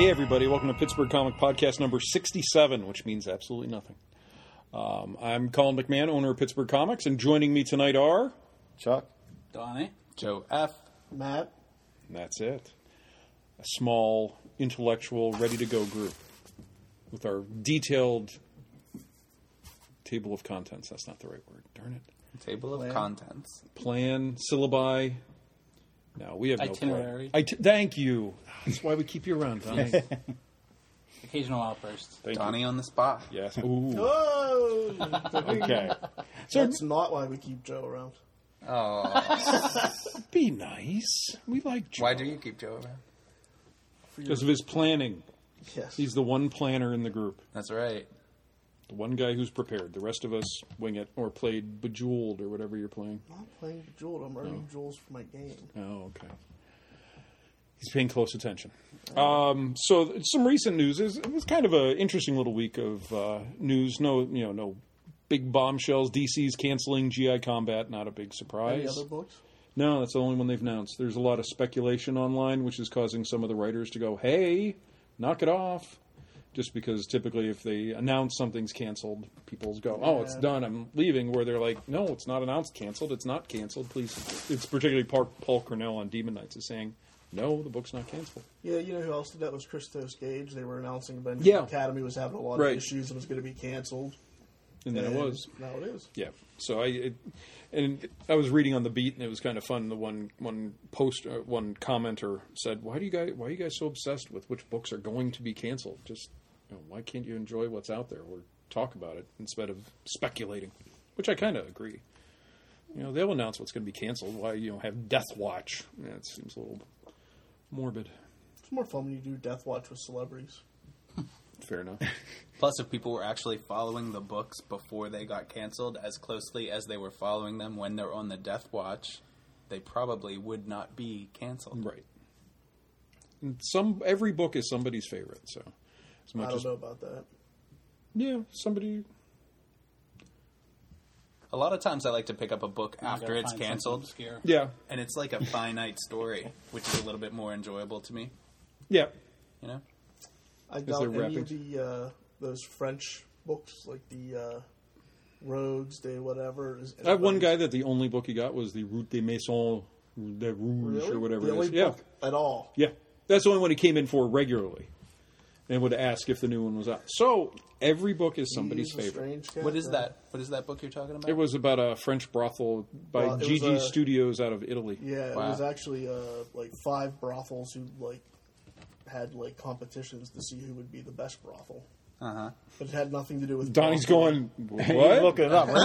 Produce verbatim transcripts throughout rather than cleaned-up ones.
Hey, everybody. Welcome to Pittsburgh Comic Podcast number sixty-seven, which means absolutely nothing. Um, I'm Colin McMahon, owner of Pittsburgh Comics, and joining me tonight are... Chuck. Donnie. Joe F. Matt. And that's it. A small, intellectual, ready-to-go group with our detailed table of contents. That's not the right word. Darn it. Table of Plan. contents. Plan, syllabi. No, we have no Itinerary. plan. Iti- thank you. That's why we keep you around, Donnie. Occasional outbursts. Thank Donnie you. on the spot. Yes. Ooh. Oh! Okay. So That's not why we keep Joe around. Oh. be nice. We like Joe. Why do you keep Joe around? Because of his planning. Yes. He's the one planner in the group. That's right. The one guy who's prepared. The rest of us wing it or played Bejeweled or whatever you're playing. I'm not playing Bejeweled. I'm earning jewels for my game. Oh, okay. He's paying close attention. Um, so some recent news is it was kind of an interesting little week of uh, news. No, you know, no big bombshells. D C's canceling G I Combat. Not a big surprise. Any other books? No, that's the only one they've announced. There's a lot of speculation online, which is causing some of the writers to go, "Hey, knock it off." Just because typically if they announce something's canceled, people go, "Oh, it's Yeah. done, I'm leaving," where they're like, "No, it's not announced canceled. It's not canceled. Please." It's particularly Paul, Paul Cornell on Demon Knights is saying, "No, the book's not canceled." Yeah, you know who else did that was Christos Gage. They were announcing Avengers Yeah. Academy was having a lot Right. of issues and was going to be canceled. And then it was. Now it is. Yeah. So I it, and I was reading on the beat, and it was kind of fun. The one one post uh, one commenter said, "Why do you guys why are you guys so obsessed with which books are going to be canceled? Just you know, why can't you enjoy what's out there or talk about it instead of speculating?" Which I kind of agree. You know, they'll announce what's going to be canceled. Why you know have Death Watch? Yeah, it seems a little morbid. It's more fun when you do Death Watch with celebrities. Fair enough. Plus, if people were actually following the books before they got canceled as closely as they were following them when they're on the Death Watch, they probably would not be canceled. Right. And some every book is somebody's favorite. So as much I don't as know about that. yeah, somebody. A lot of times I like to pick up a book You after gotta it's find something canceled, obscure. Yeah. and it's like a finite story, which is a little bit more enjoyable to me, Yeah. you know? I doubt there any wrappings? of the uh, those French books, like the uh, Rogues Day, whatever. Is I have one guy that the only book he got was the Route des Maisons de Rouge really? or whatever the it only is. Yeah. book at all. Yeah. That's the only one he came in for regularly and would ask if the new one was out. So every book is somebody's He's a favorite. strange cat, What is yeah. that? What is that book you're talking about? It was about a French brothel by Well, it G G was a- Studios out of Italy. Yeah, it Wow. was actually uh, like five brothels who like had like competitions to see who would be the best brothel, Uh-huh. but it had nothing to do with. Donnie's brothel. going, what? Look it up.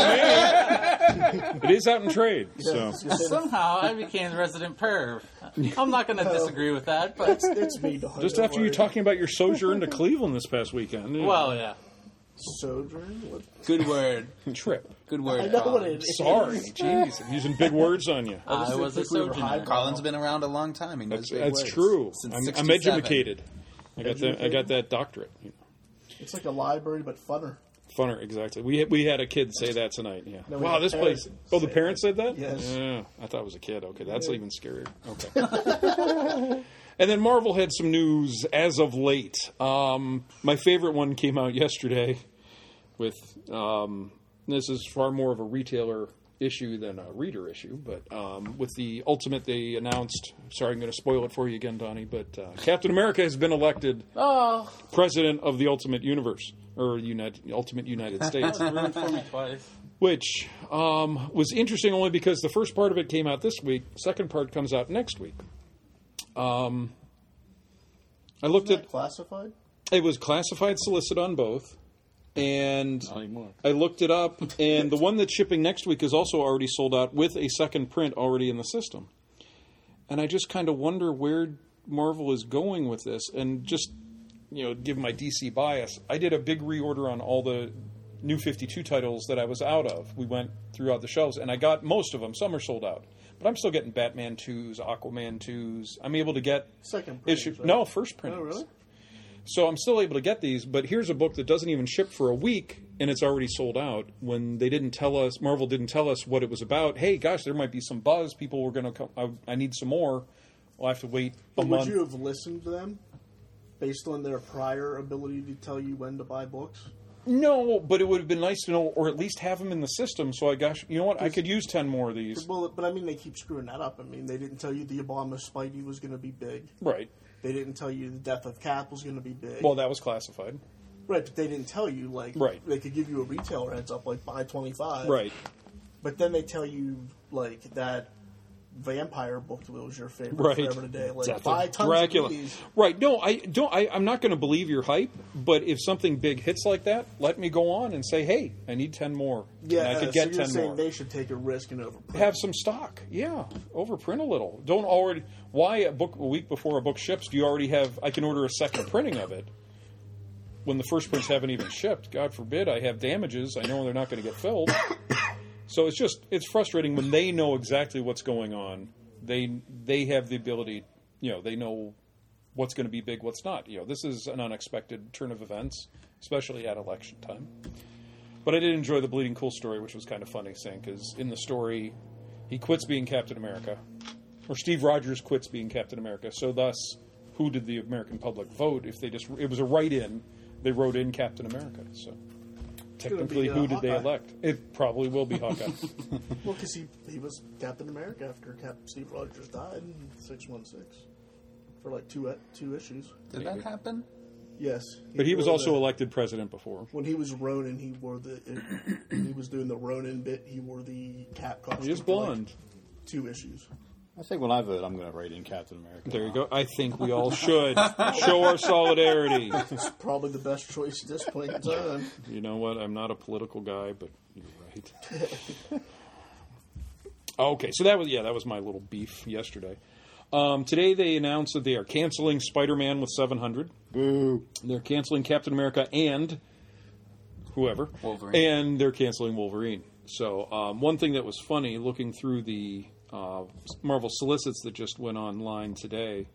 It is out in trade. Yeah, So I was gonna say, Somehow I became the resident perv. I'm not going to disagree with that, but it's, it's me, Don. just don't after you worry. talking about your sojourn to Cleveland this past weekend. yeah. well, yeah. Sojourn. What? Good word. trip. Good word. I know what Colin. it is. Sorry. Jeez. I'm using big words on you. I just I was a didn't think we were sojourner. high- Colin's been around a long time. He knows That's, big that's words. true. Since I'm, I'm sixty-seven. educated. I got that. I got that doctorate. You know. It's like a library, but funner. Funner, exactly. We we had a kid say that tonight. Yeah. No, we wow, had this parents place. Oh, the say parents that. said that. Yes. Yeah, I thought it was a kid. Okay, that's Yeah. even scarier. Okay. And then Marvel had some news as of late. Um, my favorite one came out yesterday. With um, this is far more of a retailer issue than a reader issue, but um, with the Ultimate, they announced. Sorry, I'm going to spoil it for you again, Donnie. But uh, Captain America has been elected Oh, president of the Ultimate Universe or United Ultimate United States. ruined for me twice. Which um, was interesting only because the first part of it came out this week. Second part comes out next week. Um, I looked Isn't that at classified. it was classified solicit on both, and Not anymore. I looked it up, and the one that's shipping next week is also already sold out with a second print already in the system. And I just kind of wonder where Marvel is going with this, and just you know, give my D C bias. I did a big reorder on all the New fifty-two titles that I was out of. We went throughout the shelves, and I got most of them. Some are sold out, but I'm still getting Batman twos, Aquaman twos. I'm able to get Second issue. printings, right? No, first printings. Oh, really? So I'm still able to get these, but here's a book that doesn't even ship for a week, and it's already sold out. When they didn't tell us, Marvel didn't tell us what it was about. Hey, gosh, there might be some buzz. People were going to come. I, I need some more. We'll have to wait a But month. would you have listened to them? based on their prior ability to tell you when to buy books? No, but it would have been nice to know, or at least have them in the system. So I gosh, you know what? I could use ten more of these. Well, but I mean, they keep screwing that up. I mean, they didn't tell you the Obama Spidey was going to be big. Right. They didn't tell you the death of Cap was going to be big. Well, that was classified. Right, but they didn't tell you, like, Right. they could give you a retailer heads up, like, buy twenty-five. Right. But then they tell you, like, that vampire book was your favorite Right. forever today. Like, Death buy of tons Dracula. of these. Right. No, I don't. I, I'm not going to believe your hype. But if something big hits like that, let me go on and say, "Hey, I need ten more. Yeah, and I could uh, get so you're ten saying more. they should take a risk and overprint. Have some stock. Yeah, overprint a little. Don't already. Why a book a week before a book ships? Do you already have? I can order a second printing of it when the first prints haven't even shipped. God forbid I have damages. I know they're not going to get filled. So it's just it's frustrating when they know exactly what's going on. They they have the ability, you know, they know what's going to be big, what's not. You know, this is an unexpected turn of events, especially at election time. But I did enjoy the Bleeding Cool story, which was kind of funny, saying because in the story, he quits being Captain America, or Steve Rogers quits being Captain America. So thus, who did the American public vote? If they just it was a write-in, they wrote in Captain America. So technically, be, uh, who did they Hawkeye. elect? It probably will be Hawkeye. Well, because he, he was Captain America after Captain Steve Rogers died in six one six for like two two issues. Did that happen? Yes. But he was wore also the- elected president before. When he was Ronin, he wore the. When he was doing the Ronin bit, he wore the cap costume. He is for, like, blonde. two issues. I think when I vote, I'm going to write in Captain America. There you go. I think we all should show our solidarity. It's probably the best choice at this point in time. You know what? I'm not a political guy, but you're right. Okay, so that was yeah, that was my little beef yesterday. Um, today they announced that they are canceling Spider-Man with seven hundred. Boo. They're canceling Captain America and whoever, Wolverine. and they're canceling Wolverine. So um, one thing that was funny, looking through the uh, Marvel solicits that just went online today,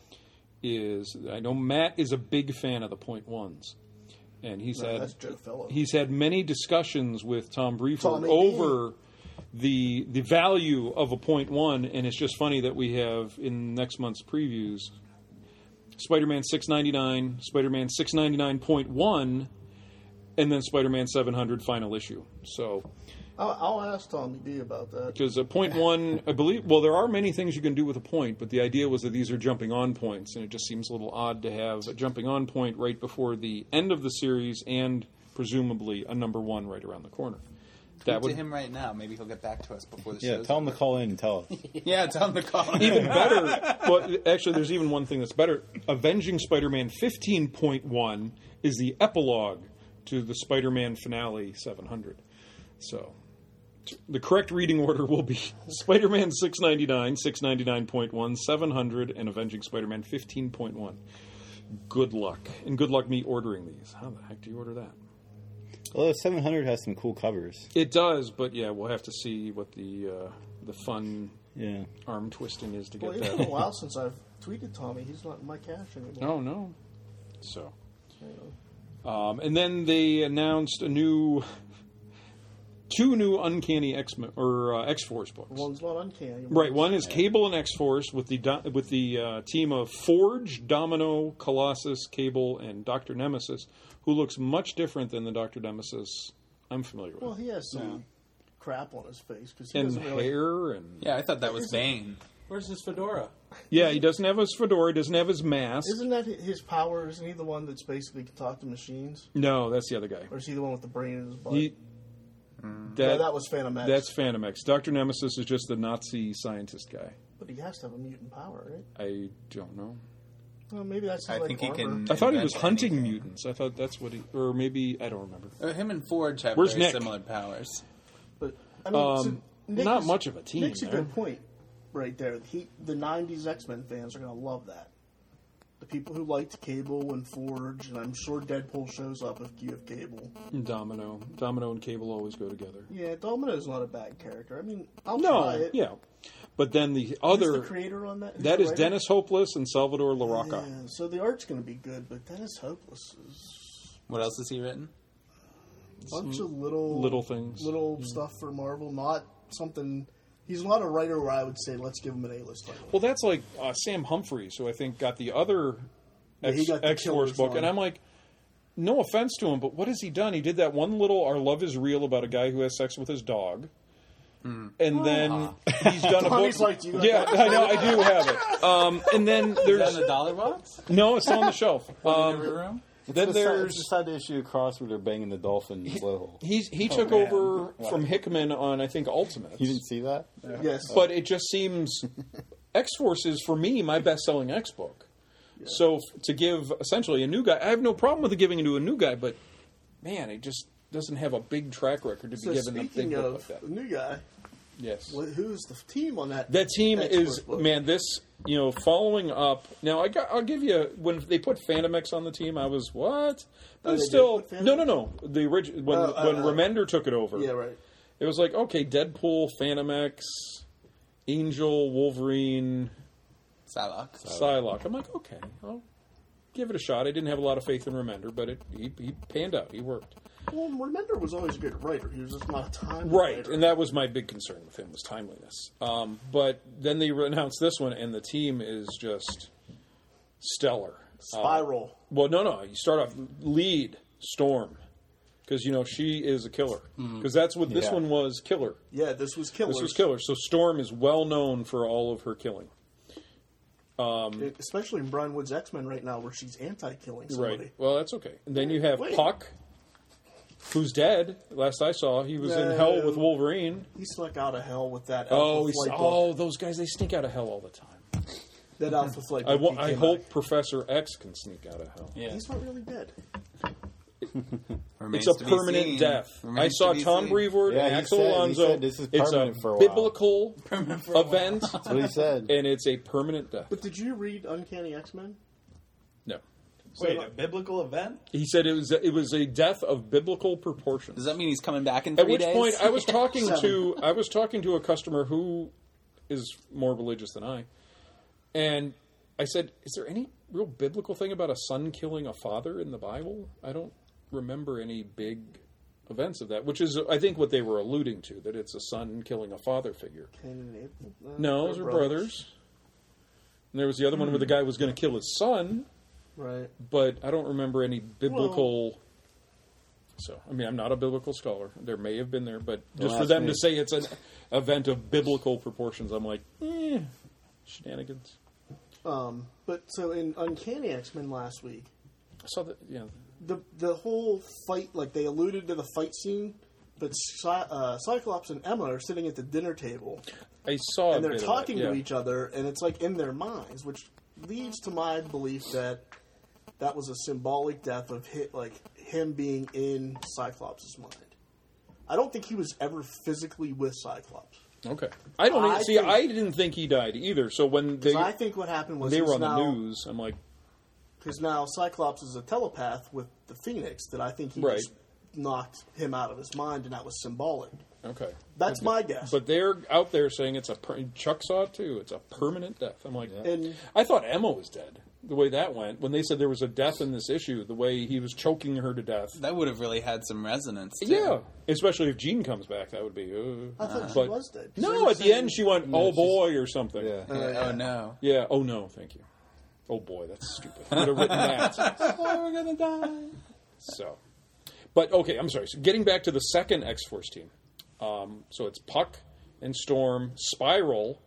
is I know Matt is a big fan of the point ones, and he's No, had that's Joe Fellow. he's had many discussions with Tom Briefer Tommy over the the value of a point one, and it's just funny that we have in next month's previews Spider-Man six ninety-nine, Spider-Man six ninety-nine point one, and then Spider-Man seven hundred final issue. So, I'll, I'll ask Tommy D about that. because a point one, I believe, well, there are many things you can do with a point, but the idea was that these are jumping on points, and it just seems a little odd to have a jumping on point right before the end of the series and presumably a number one right around the corner. Tweet to him right now. Maybe he'll get back to us before the Yeah, show's tell him to over. call in and tell us. Yeah, tell him to call. Even better. Well, actually, there's even one thing that's better. Avenging Spider-Man fifteen point one is the epilogue to the Spider-Man finale seven hundred. So, the correct reading order will be Spider-Man six ninety-nine, six ninety-nine point one, seven hundred, and Avenging Spider-Man fifteen point one. Good luck. And good luck me ordering these. How the heck do you order that? Although seven hundred has some cool covers. It does, but yeah, we'll have to see what the uh, the fun Yeah. arm twisting is to Well, get it's that. been a while since I've tweeted Tommy. He's not in my cache anymore. Oh, no. So. You know. Um, and then they announced a new, two new Uncanny X or uh, X-Force books. One's not uncanny. Right, one is Cable and X-Force with the do- with the uh, team of Forge, Domino, Colossus, Cable, and Doctor Nemesis, who looks much different than the Doctor Nemesis I'm familiar with. Well, he has some crap on his face because he and doesn't really. hair and Yeah, I thought that was Bane. Where's his fedora? yeah, he doesn't have his fedora, he doesn't have his mask. Isn't that his power? Isn't he the one that's basically can talk to machines, No, that's the other guy. or is he the one with the brain in his butt? He No, that, that was Phantom X. that's Phantom X. Doctor Nemesis is just the Nazi scientist guy. But he has to have a mutant power, right? I don't know. Well, maybe that's I like think he armor. can. I thought he was invent hunting anything. mutants. I thought that's what he, or maybe I don't remember. Uh, him and Forge have Where's very Nick? similar powers. But I mean, Um, so Nick not is- much of a team Nick's a there. good point, right there. He, the nineties X-Men fans are going to love that. The people who liked Cable and Forge, and I'm sure Deadpool shows up if you have Cable. Domino, Domino, and Cable always go together. Yeah, Domino's not a bad character. I mean, I'll No, try it. yeah, but then the Who's other the creator on that? Who's that the is writer? Dennis Hopeless and Salvador LaRocca. Yeah, so the art's going to be good, but Dennis Hopeless is What else has he written? a bunch of little little things. little stuff for Marvel. Not something. He's not a writer where I would say let's give him an A-list title. Well, that's like uh, Sam Humphries, who I think got the other Yeah, he X, got the X Force Killers book, one. and I'm like, no offense to him, but what has he done? He did that one little "Our Love Is Real" about a guy who has sex with his dog, and then he's done a book. Donnie's like, "You got yeah, that?" I know, I do have it. Um, and then Is that there's in the dollar box? no, it's on the shelf. In every Um, room? then It's the side- there's it's the side issue across where they're banging the dolphin blowhole. he's he took man. over from Hickman on I think Ultimates. You didn't see that? Yes. But it just seems X Force is for me my best-selling X book. So f- to give essentially a new guy, I have no problem with giving it to a new guy, but man, it just doesn't have a big track record to be So given a big speaking book of like that. the new guy, Yes, wh- who's the team on that? that team X-Force is book? man. This you know following up. Now I got, I'll give you when they put Phantom X on the team, I was what? But Oh, it's they did still put Phantom no, no, X? no. The original when Oh, uh, when uh, Remender took it over. Yeah, right. It was like, okay, Deadpool, Phantom X, Angel, Wolverine, Psylocke. Psylocke. I'm like, okay, I'll give it a shot. I didn't have a lot of faith in Remender, but it he, he panned out. He worked. Well, Remender was always a good writer. He was just not a time Right, writer. and that was my big concern with him was timeliness. Um, but then they announced this one, and the team is just stellar. Spiral. Uh, well, no, no. You start off lead Storm because you know she is a killer because that's what this Yeah. one was. Killer. yeah, this was Killers. This was killer. So Storm is well known for all of her killing. It- especially in Brian Wood's X-Men right now, where she's anti-killing somebody. Right. Well, that's okay. And then you have Wait. Puck, who's dead. Last I saw, he was in No. hell with Wolverine. He snuck out of hell with that. Oh, Alpha he's, Flight book. oh, those guys, they sneak out of hell all the time. That Alpha Flight. I, book wa- he I came hope out. Professor X can sneak out of hell. Yeah. He's not really dead. Remains It's a to be permanent seen. death. Remains I saw to be Tom seen. Brevoort Yeah, and he Axel said- he Alonso. said this is it's a permanent for a while. biblical event, That's what he said. and it's a permanent death. But did you read Uncanny X-Men? No. Wait, a biblical event? He said it was it was a death of biblical proportions. Does that mean he's coming back in At three which days? point, I was talking Seven. to I was talking to a customer who is more religious than I, and I said, "Is there any real biblical thing about a son killing a father in the Bible? I don't remember any big events of that." Which is, I think, what they were alluding to, that it's a son killing a father figure. Cain and Abel? Uh, No, they're those are brothers. And there was the other one where the guy was going to kill his son, Right. but I don't remember any biblical. So, I mean, I'm not a biblical scholar. There may have been there, but just Don't for ask them me. to say it's an event of biblical proportions, I'm like, eh, shenanigans. Um, but so in Uncanny X-Men last week, I saw that, yeah. the the whole fight, like they alluded to the fight scene, but Cy- uh, Cyclops and Emma are sitting at the dinner table I saw a and they're bit of talking that, to yeah. each other, and it's like in their minds, which leads to my belief that that was a symbolic death of hit, like him being in Cyclops' mind. I don't think he was ever physically with Cyclops. Okay. I don't I even, see, think- I didn't think he died either. So when they, So I think what happened was they were he's on the now, news, I'm like, because now Cyclops is a telepath with the Phoenix, that I think he Right. just knocked him out of his mind, and that was symbolic. okay. That's my guess. But they're out there saying it's a, per- Chuck saw it too, it's a permanent death. I'm like, And I thought Emma was dead. The way that went, when they said there was a death in this issue, the way he was choking her to death. That would have really had some resonance. Too. Yeah, especially if Jean comes back, that would be. Uh, I thought she but- was dead. 'Cause they No, were at the saying- end she went, "Oh boy" or something. Yeah. Uh, Yeah, yeah. Oh no. Yeah. Oh no, thank you. Oh boy, that's stupid. I would have written that. Oh, we're gonna die. So, but okay, I'm sorry. So getting back to the second X-Force team, um, so it's Puck and Storm, Spiral,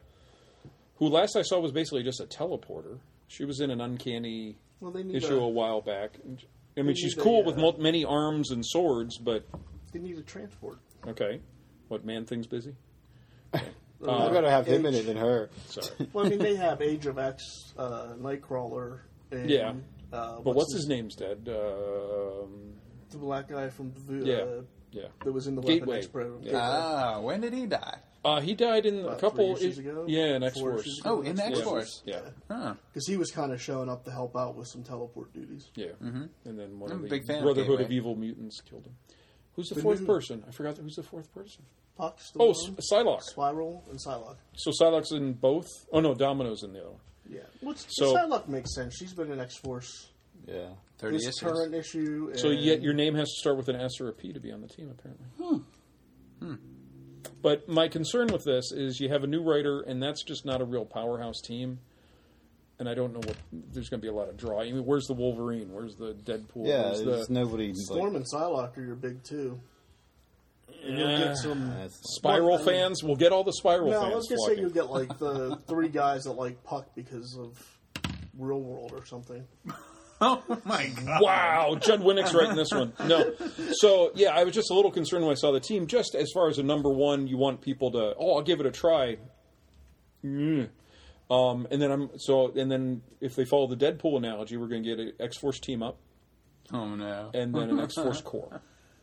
who last I saw was basically just a teleporter. She was in an Uncanny Well, they need issue a- a while back. I They mean, she's need a, cool with uh, mul- many arms and swords, but They need a transport. okay. What, Man Thing's busy? I'd rather have him in Age- it than her. Sorry. Well, I mean, they have Age of X, uh, Nightcrawler, and Yeah. uh, But what's his name's dead? Um, The black guy from the, yeah, uh, yeah. that was in the Gateway. Weapon X program. Yeah. Ah, when did he die? Uh, he died in a About couple. three issues ago? Yeah, in Four X Force. issues ago? Oh, in the X-Force. Yeah, Huh. Because he was kind of showing up to help out with some teleport duties. yeah. Mm-hmm. And then one I'm of a the big fan of Brotherhood of, Gateway. Evil Mutants killed him. Who's the, The fourth new- person? I forgot who's the fourth person. Puck, Oh, Stallone, S- Psylocke. Spiral, and Psylocke. So Psylocke's in both. Oh no, Domino's in the other one. Yeah. Which So- Psylocke makes sense. She's been in X Force Yeah. Thirty this issues. current issue. So and- yet your name has to start with an S or a P to be on the team, apparently. Hmm. But my concern with this is you have a new writer, and that's just not a real powerhouse team. and I don't know what there's going to be a lot of draw. I mean, where's the Wolverine? Where's the Deadpool? Yeah, where's there's the nobody. Storm Like, and Psylocke are your big two. And you'll Yeah. get some That's- Spiral Well, I mean- fans? We'll get all the Spiral No, fans. let's just say flocking. you'll get like the three guys that like Puck because of Real World or something. Oh my god! Wow, Judd Winnick's writing this one. No, so yeah, I was just a little concerned when I saw the team. Just as far as a number one, you want people to, oh, I'll give it a try. Mm. Um, and then I'm so, and then if they follow the Deadpool analogy, we're going to get an X Force team up, Oh no! and then an X Force core,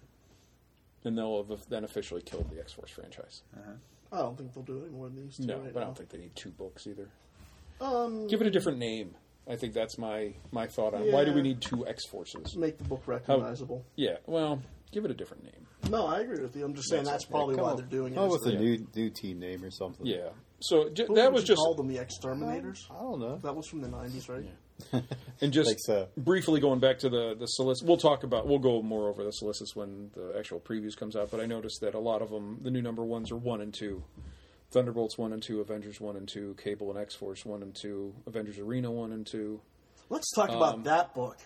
and they'll have then officially killed the X Force franchise. I don't think they'll do any more than these two No, right but I now. don't think they need two books either. Um, Give it a different name. I think that's my my thought on why do Yeah. we need two X Forces? make the book recognizable. Yeah, well, give it a different name. No, I agree with you. I'm just saying that's, That's probably come why up- they're doing it. Come up is with a they- new new team name or something. Yeah. So j- Who that would was you just call them the Exterminators. I don't know. That was from the nineties, right? and just Think so. briefly going back to the the solicit. We'll talk about we'll go more over the solicits when the actual previews comes out. But I noticed that a lot of them, the new number ones, are one and two. Thunderbolts one and two, Avengers one and two, Cable and X Force one and two, Avengers Arena one and two. Let's talk Um, about that book.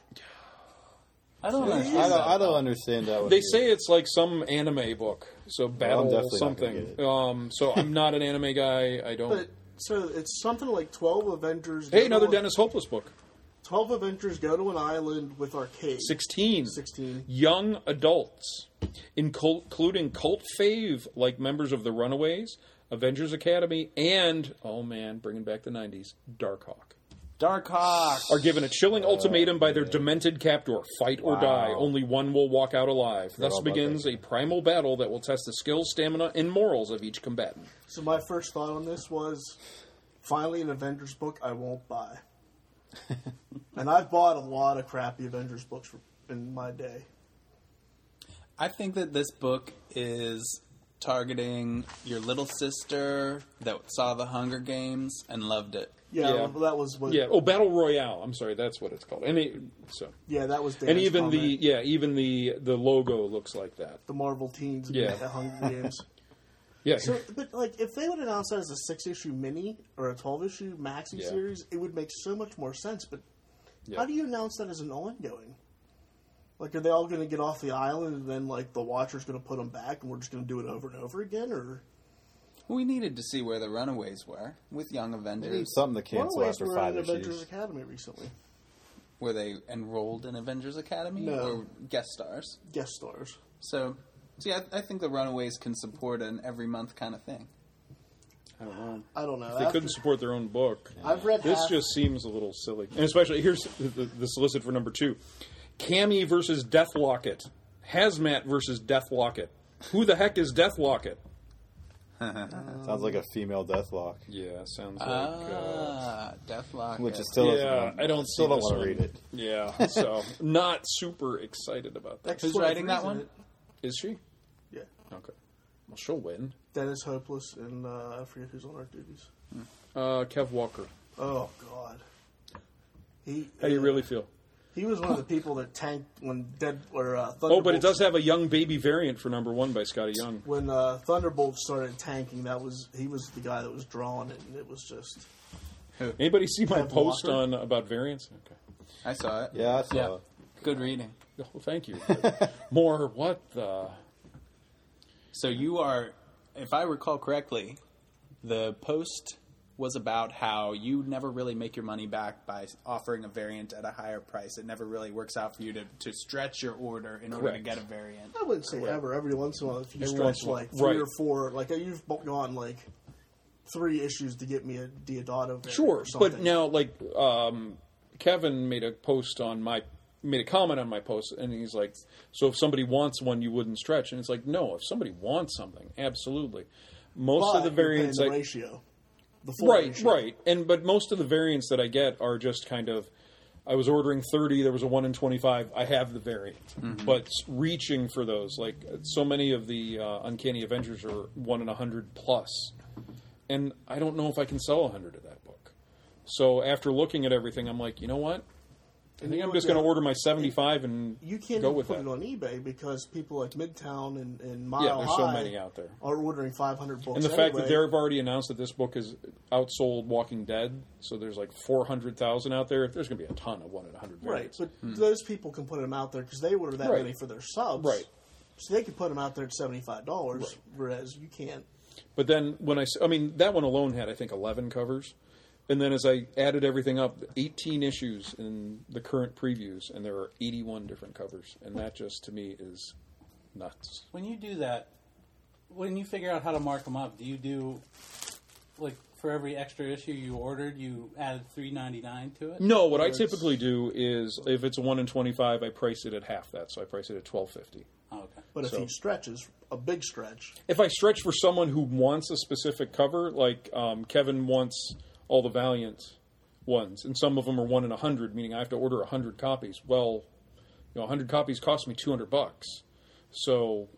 I don't I understand. don't. that. I don't understand that. one They either. say it's like some anime book, so battle definitely not gonna something. get it. Um, so I'm not an anime guy. I don't. But so it's something like twelve Avengers. hey, go another to- Dennis Hopeless book. Twelve Avengers go to an island with arcade. Sixteen. Sixteen. Young adults, incul- including cult fave like members of the Runaways, Avengers Academy, and oh man, bringing back the nineties, Darkhawk, Darkhawk. are given a chilling ultimatum by their demented captor: fight or Wow. die. Only one will walk out alive. Thus all about begins that. a primal battle that will test the skills, stamina, and morals of each combatant. So my first thought on this was, finally an Avengers book I won't buy. And I've bought a lot of crappy Avengers books in my day. I think that this book is targeting your little sister that saw the Hunger Games and loved it. Yeah, Yeah. well, that was what. Yeah. Oh, Battle Royale. I'm sorry, that's what it's called. And it, so, yeah, that was. Dan's and even the comment. yeah, even the the logo looks like that. the Marvel teens Yeah. at Hunger Games. Yeah. So, but like, if they would announce that as a six-issue mini or a twelve-issue maxi Yeah. series, it would make so much more sense. But Yeah. how do you announce that as an ongoing? Like, are they all going to get off the island and then, like, the Watcher's going to put them back and we're just going to do it over and over again? Or We needed to see where the Runaways were with Young They need Avengers. something to cancel Runaways after were five in Avengers issues. Academy recently. Were they enrolled in Avengers Academy No. or guest stars? Guest stars. So, see, I, I think the Runaways can support an every month kind of thing. I don't know. I don't know. They After- couldn't support their own book. I've read This half- just seems a little silly. And especially, here's the, the, the solicit for number two. Cammy versus Deathlocket. Hazmat versus Deathlocket. Who the heck is Deathlocket? Sounds like a female Deathlock, Yeah, sounds like... uh, Ah, Deathlock. which is still yeah, I don't still see don't this want one. to read it. Yeah, so not super excited about that. X Who's writing that twenty-three's in one? it. Is she? Yeah. Okay. Well, she'll win. Dennis Hopeless and uh, I forget who's on our duties. Uh, Kev Walker. Oh, God. He, How do you really feel? He was one of the people that tanked when Dead or uh, Thunderbolts. Oh, but it does have a young baby variant for number one by Scotty Young. When uh, Thunderbolts started tanking, that was he was the guy that was drawing it, and it was just Anybody see my Kev post Walker? on about variants? Okay. I saw it. Yeah, I saw Yeah. it. Good reading. Oh, thank you. More what the... So you are, if I recall correctly, the post was about how you never really make your money back by offering a variant at a higher price. It never really works out for you to, to stretch your order in order to Correct. get a variant. I wouldn't say ever. Every once in a while, if you Every stretch once in a like while. three Right. or four, like you've gone like three issues to get me a Diodato variant Sure, or something. but now, like, um, Kevin made a post on my... made a comment on my post, and he's like, so if somebody wants one, you wouldn't stretch. And it's like, no, if somebody wants something, absolutely. Most But of the you're paying variants... the I, ratio, the full right, ratio. right. And but most of the variants that I get are just kind of, I was ordering thirty, there was a one in twenty-five, I have the variant. But reaching for those, like, so many of the uh, Uncanny Avengers are one in one hundred plus. And I don't know if I can sell one hundred of that book. So after looking at everything, I'm like, you know what? I think I'm just going to order my seventy-five and You can't go even with put that. it on eBay because people like Midtown and, and Mile Yeah, there's so High many out there. are ordering five hundred books. And the anyway. fact that they've already announced that this book has outsold Walking Dead, so there's like four hundred thousand out there. There's going to be a ton of one in one hundred Right, variants. but those people can put them out there because they order that Right. many for their subs. Right. So they can put them out there at seventy-five dollars, Right. whereas you can't. But then when I, s- I mean, that one alone had, I think, eleven covers. And then as I added everything up, eighteen issues in the current previews, and there are eighty-one different covers. And that just, to me, is nuts. When you do that, when you figure out how to mark them up, do you do, like, for every extra issue you ordered, you added three ninety-nine to it? No, what I it's- typically do is, if it's a one in twenty-five, I price it at half that. So I price it at twelve fifty. Oh, okay. But if So- he stretches, a big stretch, If I stretch for someone who wants a specific cover, like um, Kevin wants all the Valiant ones, and some of them are one in a hundred, meaning I have to order a hundred copies. Well, you know, a hundred copies cost me two hundred bucks, so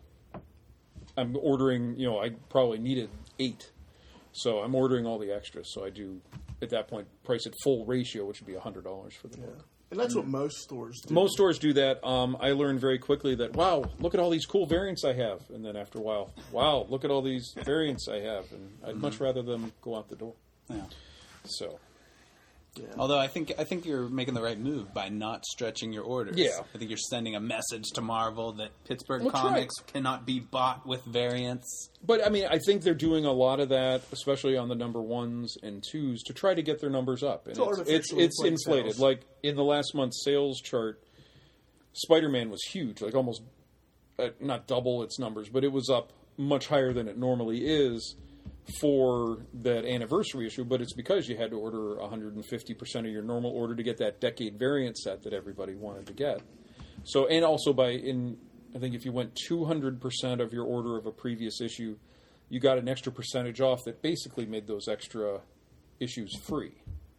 I'm ordering. You know, I probably needed eight, so I'm ordering all the extras. So I do at that point price at full ratio, which would be a hundred dollars for the yeah. book. And that's what most stores do. Most stores do that. Um, I learned very quickly that, wow, look at all these cool variants I have. And then after a while, wow, look at all these variants I have. And I'd much rather them go out the door. Yeah. So, Yeah. Although I think I think you're making the right move by not stretching your orders. Yeah. I think you're sending a message to Marvel that Pittsburgh Well, try. Comics cannot be bought with variants. but I mean, I think they're doing a lot of that, especially on the number ones and twos, to try to get their numbers up. And To it's it's, artificially it's inflate inflated. sales. Like in the last month's sales chart, Spider-Man was huge, like almost uh, not double its numbers, but it was up much higher than it normally is for that anniversary issue. But it's because you had to order one hundred fifty percent of your normal order to get that decade variant set that everybody wanted to get. So, and also by in, I think if you went two hundred percent of your order of a previous issue, you got an extra percentage off that basically made those extra issues free.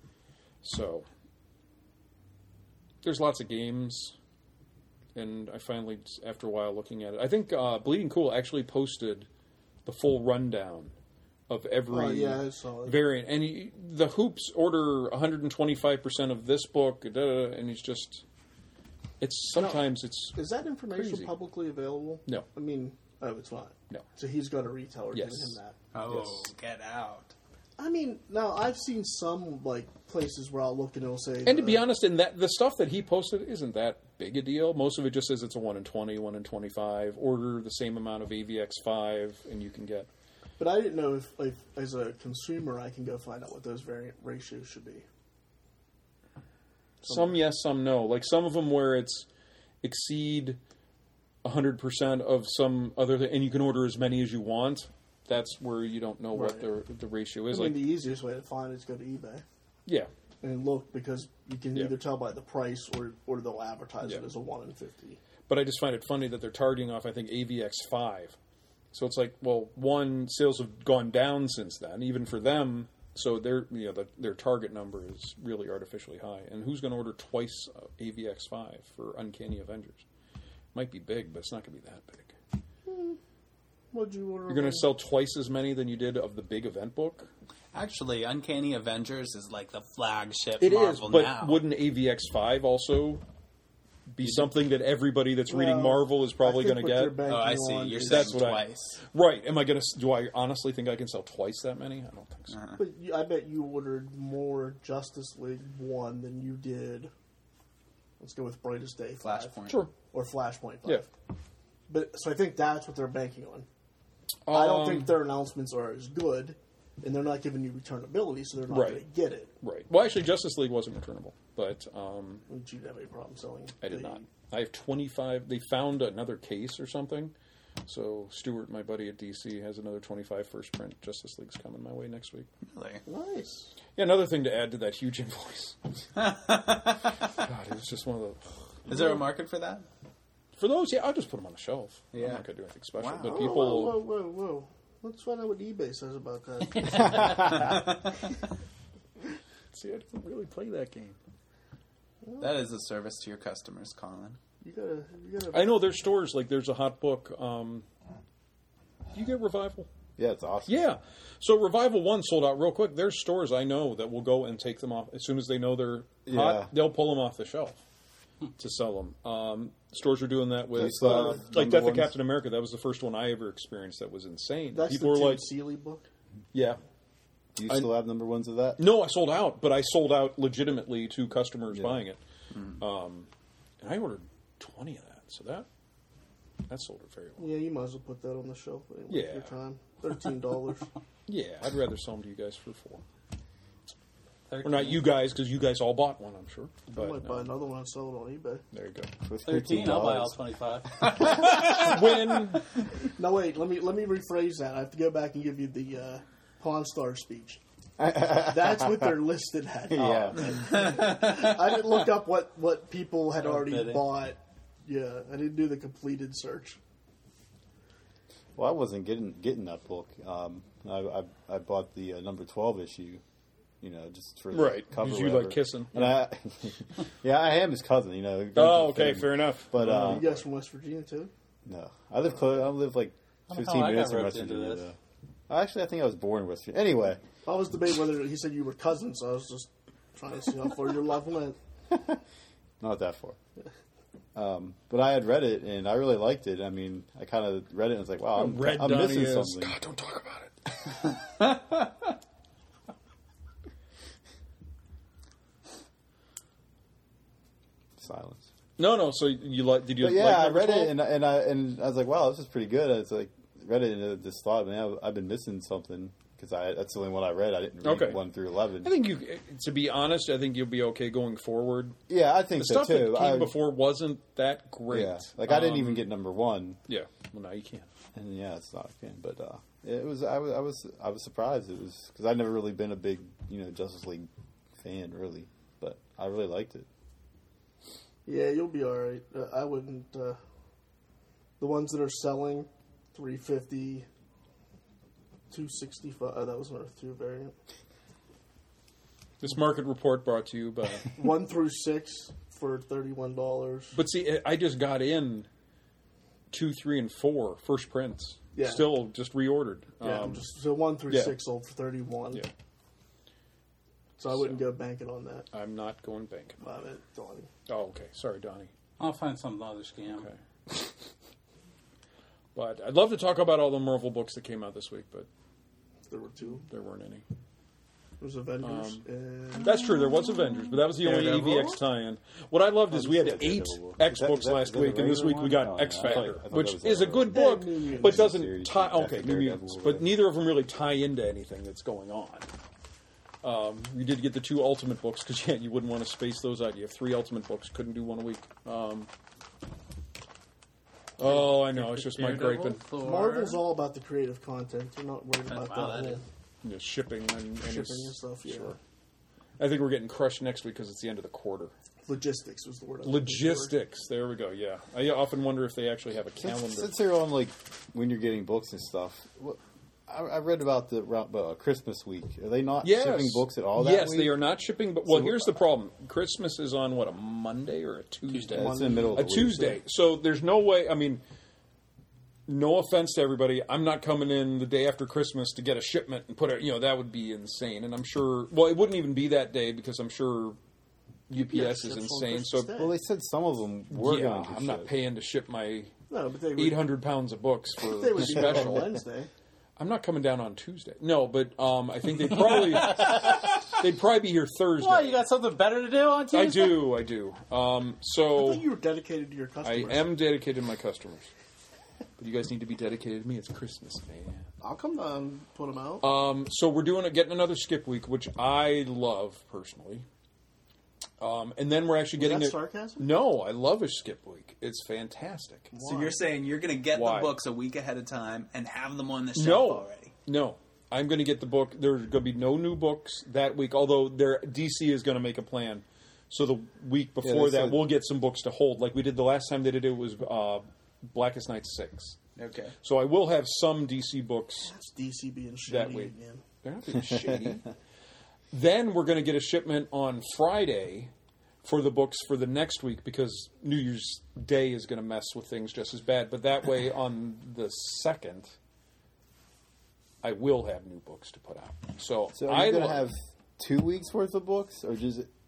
So, there's lots of games, and I finally, after a while looking at it, I think uh, Bleeding Cool actually posted the full rundown of every Oh, yeah, I saw it. variant. And he, the Hoops order one hundred twenty-five percent of this book, da, da, da, and he's just, it's sometimes it's, Is that information Crazy. publicly available? No. I mean, oh, it's not. No. So he's got a retailer Yes. giving him that. Oh, Yes. get out. I mean, now I've seen some like places where I'll look and it'll say. and to be uh, honest, in that the stuff that he posted isn't that big a deal. Most of it just says it's a one in twenty, one in twenty-five. Order the same amount of A V X five, and you can get. But I didn't know if, like, as a consumer, I can go find out what those variant ratios should be. Some yes, some no. Like some of them where it's exceed one hundred percent of some other thing, and you can order as many as you want. That's where you don't know what Right. the the ratio I is. mean, Like, the easiest way to find it is go to eBay yeah, and look, because you can Yeah. either tell by the price or or they'll advertise it Yeah. as a one in fifty. but I just find it funny that they're targeting off, I think, A V X five. So it's like, well, one, sales have gone down since then, even for them. So their you know the, their target number is really artificially high. And who's going to order twice uh, A V X five for Uncanny Avengers? Might be big, but it's not going to be that big. What'd you order? You're going on- to sell twice as many than you did of the big event book. Actually, Uncanny Avengers is like the flagship It is, Marvel but now. wouldn't A V X five also be something that everybody that's reading Well, Marvel is probably I going think to what they're get? banking Oh, I see. on You're is- saying That's what I- twice. Right? Am I going to? Do I honestly think I can sell twice that many? I don't think so. But you, I bet you ordered more Justice League one than you did. Let's go with Brightest Day five. Flashpoint. Sure. Or Flashpoint five. Yeah. But so I think that's what they're banking on. I don't Um, think their announcements are as good, and they're not giving you returnability, so they're not Right. going to get it. Right. Well, actually, Justice League wasn't returnable, but um, Would you have any problem selling? I did the- not. I have twenty-five. They found another case or something. So Stuart, my buddy at D C, has another twenty-five first print Justice League's coming my way next week. Really? Nice. Yeah, another thing to add to that huge invoice. God, it was just one of the. Is there a market for that? For those, yeah, I'll just put them on the shelf. Yeah. I'm not going to do anything special. Wow. But Whoa, people. whoa, whoa, whoa, whoa. Let's find out what eBay says about that. See, I didn't really play that game. That is a service to your customers, Colin. you gotta, you gotta. I know there's stores, like there's a hot book. Um, do you get Revival? Yeah, it's awesome. Yeah. So Revival one sold out real quick. There's stores I know that will go and take them off as soon as they know they're Yeah. hot. They'll pull them off the shelf. to sell them. Um, stores are doing that with, They still uh, have like number Death of ones? Captain America. That was the first one I ever experienced that was insane. That's People the were Tim like, Seeley book. yeah. Do you I- still have number ones of that? No, I sold out, but I sold out legitimately to customers Yeah. buying it. Um, and I ordered twenty of that, so that that sold it very well. Yeah, you might as well put that on the shelf. It ain't worth Yeah. your time. Thirteen dollars. Yeah, I'd rather sell them to you guys for four. thirteen, Or not you guys, because you guys all bought one, I'm sure. I But might buy uh, another one and sell it on eBay. there you go. For thirteen, I'll buy all dollars. twenty-five. When No, wait. Let me let me rephrase that. I have to go back and give you the uh, Pawn Star speech. That's what they're listed at. Yeah. I didn't look up what, what people had already bidding. bought. Yeah, I didn't do the completed search. Well, I wasn't getting getting that book. Um, I, I I bought the uh, number twelve issue. You know, just for the Right, cover. because or you whatever. like kissing. And I, yeah, I am his cousin. You know. Oh, okay, fair enough. But uh, You guys from West Virginia too? no, I live close. I live like I don't know fifteen how I minutes got in roped West into Virginia. this. Though. Actually, I think I was born in West Virginia. Anyway, I was debating whether he said you were cousins, so I was just trying to see how far your love went. not that far. Um, but I had read it and I really liked it. I mean, I kind of read it and was like, wow, I'm, Red I'm Donnie missing is, something. God, don't talk about it. Silence. No, no. So you like? Did you? But yeah, like I number read twelve? it and and I and I was like, wow, this is pretty good. I was like, read it and I just thought, man, I've, I've been missing something because I that's the only one I read. I didn't read Okay. one through eleven. I think you. To be honest, I think you'll be okay going forward. yeah, I think The so stuff too. that came I, before wasn't that great. yeah, like I didn't Um, even get number one, Yeah. Well, now you can. and yeah, it's not a fan, but uh, it was. I was. I was. I was surprised. It was because I'd never really been a big, you know, Justice League fan, really, but I really liked it. Yeah, you'll be all right. Uh, I wouldn't. Uh, the ones that are selling, three fifty, two sixty five. Oh, that was an Earth two variant. This market report brought to you by. One through six for thirty one dollars. But see, I just got in two, three, and four first prints. Yeah. Still just reordered. Yeah, Um, just so one through yeah. six sold for thirty one. yeah. So I wouldn't go banking on that. I'm not going banking. I mean, Donnie. Oh, okay. Sorry, Donnie. I'll find some other scam. Okay. But I'd love to talk about all the Marvel books that came out this week, but There were two. there weren't any. There's Avengers Um, and That's true. There was Avengers, but that was the only Daredevil? E V X tie-in. What I loved is we had Yeah, eight Daredevil. X Is that- books is that- last is that week, the and this regular week we one? got Oh, X yeah. I thought- Factor, I thought which that was is a the- good Yeah, book, New Mutants. but doesn't Series, tie. Daredevil, Okay, New Daredevil, Mutants, but whatever. neither of them really tie into anything that's going on. Um, we did get the two Ultimate books because yeah, you wouldn't want to space those out. You have three Ultimate books, couldn't do one a week. Um, oh, I know, it's just my Daredevil, griping. Thor. Marvel's all about the creative content. They're not worried about Wow, that that whole is- Yeah, shipping and, and shipping it's- and stuff. Yeah, sure. I think we're getting crushed next week because it's the end of the quarter. logistics was the word. I was looking for. Logistics. There we go. Yeah, I often wonder if they actually have a Since, calendar. since they're on like when you're getting books and stuff, what, I, I read about the round- uh, Christmas week. Are they not Yes. shipping books at all? That Yes, week? they are not shipping. But well, So- here's the problem: Christmas is on what, a Monday or a Tuesday? Yeah, it's in the middle of a the week, Tuesday. So there's no way. I mean, no offense to everybody, I'm not coming in the day after Christmas to get a shipment and put it. You know, that would be insane. And I'm sure. Well, it wouldn't even be that day because I'm sure U P S Yeah, is ships on insane. So Christmas Day. Well, they said some of them were yeah, going to I'm not ship. paying to ship my No, but they would, eight hundred pounds of books for they would do that on special. Wednesday. I'm not coming down on Tuesday. No, but um, I think they'd probably they'd probably be here Thursday. Why, you got something better to do on Tuesday? I do, I do. Um, I so think you were dedicated to your I customers. am dedicated to my customers, but you guys need to be dedicated to me. It's Christmas, man. I'll come down and put them out. Um, so we're doing a, getting another skip week, which I love personally. Um, and then we're actually Was getting that it. sarcasm? No, I love a skip week. It's fantastic. So you're saying you're going to get Why? the books a week ahead of time and have them on the shelf No, already? no. I'm going to get the book. There's going to be no new books that week. Although their D C is going to make a plan. So the week before they that, said- we'll get some books to hold, like we did the last time they did it was uh, Blackest Night six. Okay. So I will have some D C books. That's D C being That shady way. again. They're not being shady. Then we're going to get a shipment on Friday for the books for the next week because New Year's Day is going to mess with things just as bad. But that way, on the second, I will have new books to put out. So, So are I you going to lo- have two weeks worth of books, or just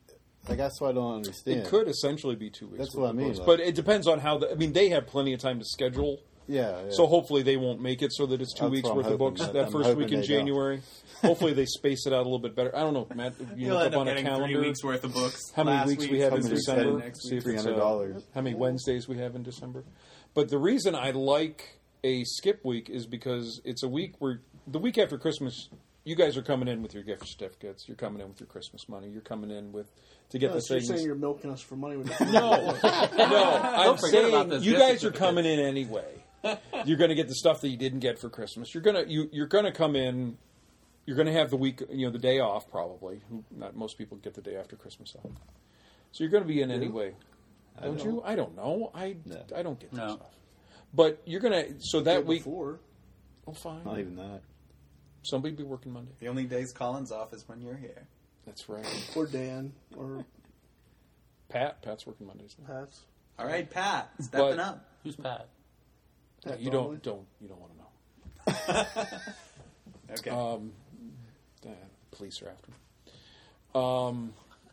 Like that's what I don't understand. It could essentially be two weeks. That's worth what I of mean, books. like- but it depends on how. The, I mean, they have plenty of time to schedule. Yeah, yeah. So hopefully they won't make it so that it's two That's weeks what I'm worth of hoping. books That- that I'm first hoping week in they don't. January. Hopefully they space it out a little bit better. I don't know, Matt. If you You'll look end up up on a getting calendar. three weeks worth of books. How many last weeks week, we have in How many December? next See if it's, three hundred dollars. uh, how many Wednesdays we have in December? But the reason I like a skip week is because it's a week where the week after Christmas, you guys are coming in with your gift certificates. You're coming in with your Christmas money. You're coming in with to get No, the so you're things. saying you're milking us for money. With No, no. I'm forget about saying those you gift guys are certificates. coming in anyway. You're going to get the stuff that you didn't get for Christmas. You're gonna you you're going to come in. You're going to have the week, you know, the day off probably. Not most people get the day after Christmas off, so you're going to be in anyway. Don't you? I don't know. I No. I don't get No. this off. But you're going to so that Day week. before. Oh, fine. Not even that. Somebody be working Monday. The only days Colin's off is when you're here. That's right. Or Dan, or Pat. Pat's working Mondays. Now. Pat's. All right, Pat, stepping But- up. Who's Pat? Pat You Donnelly. don't don't you don't want to know. Okay. Um, uh, police are after me. Um,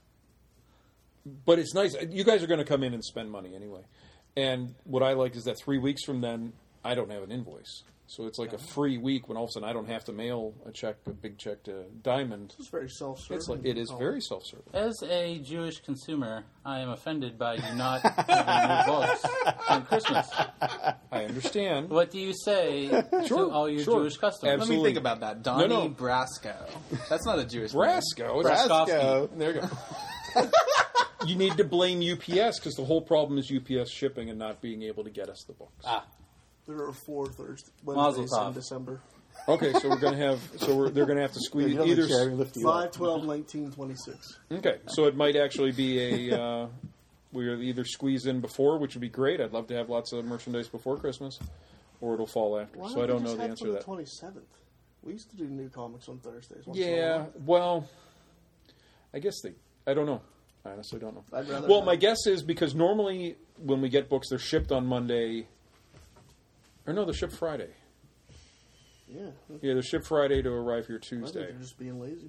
but it's nice. You guys are going to come in and spend money anyway. And what I like is that three weeks from then, I don't have an invoice. So it's like a free week when all of a sudden I don't have to mail a check, a big check to Diamond. It's very self-serving. It's like it is Oh. very self-serving. As a Jewish consumer, I am offended by you not having new books on Christmas. I understand. What do you say Sure, to all your sure. Jewish customers? Let me absolutely. think about that. Donnie No, no. Brasco. That's not a Jewish name. Brasco. Braskovsky. There you go. You need to blame U P S because the whole problem is U P S shipping and not being able to get us the books. Ah, There are four Thursdays, Mazel Wednesdays in tov. December. Okay, so we're going to have. So we're, they're going to have to squeeze Another either. cherry lift you five, up. twelve, nineteen, twenty-six. Okay, so it might actually be a. Uh, we'll either squeeze in before, which would be great. I'd love to have lots of merchandise before Christmas, or it'll fall after. Why so don't I don't we know just the have answer for to the that. twenty-seventh. We used to do new comics on Thursdays. Once in a Yeah, while. well, I guess they. I don't know. I honestly don't know. I'd rather Well, have- my guess is because normally when we get books, they're shipped on Monday. Or no, they're shipped Friday. Yeah. Yeah, they're shipped Friday to arrive here I think Tuesday. they're just being lazy.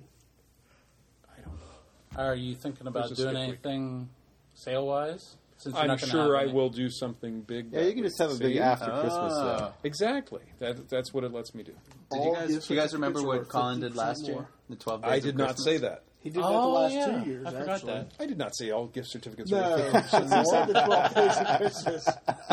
I don't know. are you thinking about There's a doing skip week. anything sale-wise? Since you're I'm not gonna sure have I any- will do something big. Yeah, that you can just week. have a big See? after Christmas Ah. sale. Exactly. That that's what it lets me do. Did All you guys, gift do you guys remember certificates are what Colin did fifty last percent year? more. The twelve days I of did not Christmas? say that. He did that Oh, the last yeah. two years, I forgot actually. that. I did not say all gift certificates No, were fifty he percent said the more. twelve days of Christmas.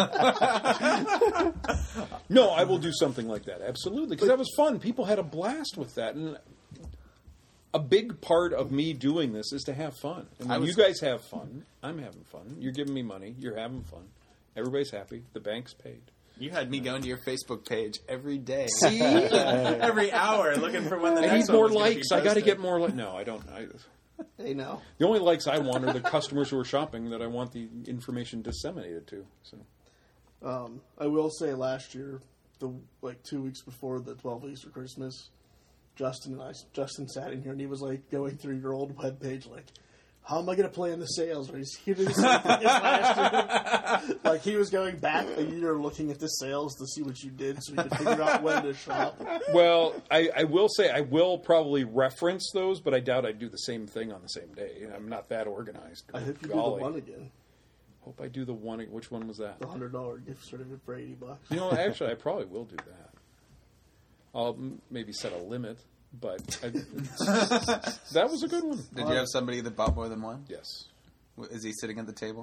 No, I will do something like that. Absolutely. Because that was fun. People had a blast with that. And a big part of me doing this is to have fun. And when I was- you guys have fun, I'm having fun. You're giving me money. You're having fun. Everybody's happy. The bank's paid. You had me going to your Facebook page every day. See? every hour looking for when the I next need one more was gonna be likes. I got to posted. get more likes. No, I don't. I, They know. the only likes I want are the customers who are shopping that I want the information disseminated to. So Um, I will say last year, the like two weeks before the twelve Easter Christmas, Justin and I, Justin sat in here and he was like going through your old webpage, like, how am I going to plan the sales? Or he's he did the same thing as last year. Like he was going back a year looking at the sales to see what you did, so he could figure out when to shop. Well, I, I will say I will probably reference those, but I doubt I'd do the same thing on the same day. I'm not that organized. I hope you do Golly. the one again, Hope I do the one. Which one was that? the hundred dollar gift certificate for eighty bucks. You know, actually, I probably will do that. I'll m- maybe set a limit, but I, that was a good one. Did you have somebody that bought more than one? Yes. W- Is he sitting at the table?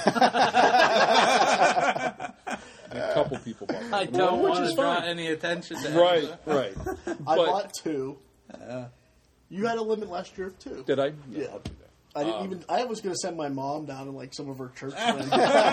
A couple people bought I that. don't Which want is to draw fine. any attention to Right, it. right. I But- bought two. You had a limit last year of two. Did I? Yeah. I'll do that. I didn't Um, even. I was going to send my mom down and like some of her church friends.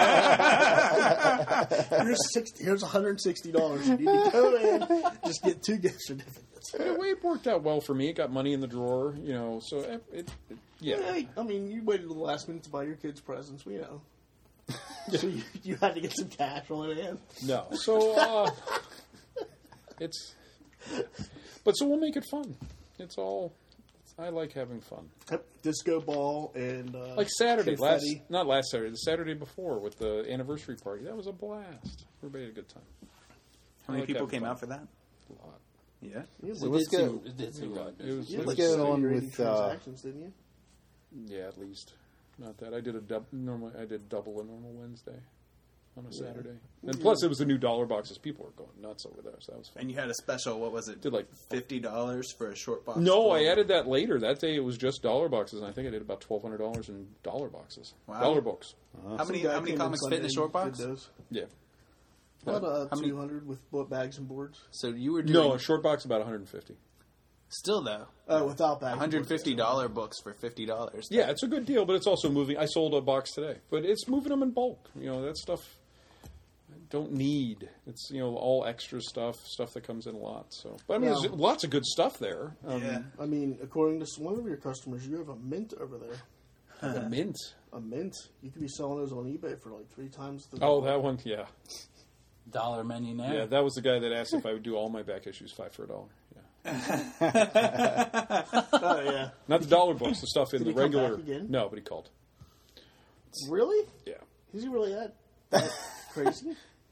here's sixty. Here's one hundred sixty dollars. You need to go in. Just get two gift certificates. It, it worked out well for me. It got money in the drawer, you know. So it, it, it yeah. Hey, I mean, you waited till the last minute to buy your kids presents. We know. So you, you had to get some cash on hand. No. So uh, it's. But so we'll make it fun. It's all. I like having fun. Yep, disco ball and uh, Like Saturday, last confetti. not last Saturday, the Saturday before with the anniversary party. That was a blast. Everybody had a good time. How many like people having came fun. out for that? A lot. Yeah. You So had let's It did go. seem- It did seem really It busy. was, you it had was like Let's get seventy on or eighty with, uh, transactions, didn't you? yeah, at least. not that. I did a dub- normally I did double a normal Wednesday on a Saturday, and plus it was the new dollar boxes. People were going nuts over there, so that was fun. And you had a special. What was it? Did like fifty dollars for a short box? No, full? I added that later. That day it was just dollar boxes, and I think I did about twelve hundred dollars in dollar boxes, Wow. dollar books. How many? How many comics fit in a short box? Yeah. About uh, How many- two hundred with book bags and boards. So you were doing No, a short box about one hundred fifty. still though Uh, without bags. one hundred fifty dollar books for fifty dollars. Yeah, it's a good deal, but it's also moving. I sold a box today, but it's moving them in bulk. You know, that stuff I don't need. It's, you know, all extra stuff, stuff that comes in a lot. So, but I mean, Well- there's lots of good stuff there. Um, Yeah. I mean, according to one of your customers, you have a mint over there. The mint. A mint. You could be selling those on eBay for like three times the. Oh, that one. Yeah, Dollar menu now. yeah. That was the guy that asked if I would do all my back issues five for a dollar. Yeah, Oh yeah. not the dollar books, the stuff in Did the he come regular. back again? No, but he called. Really? Yeah. Is he really that, that crazy?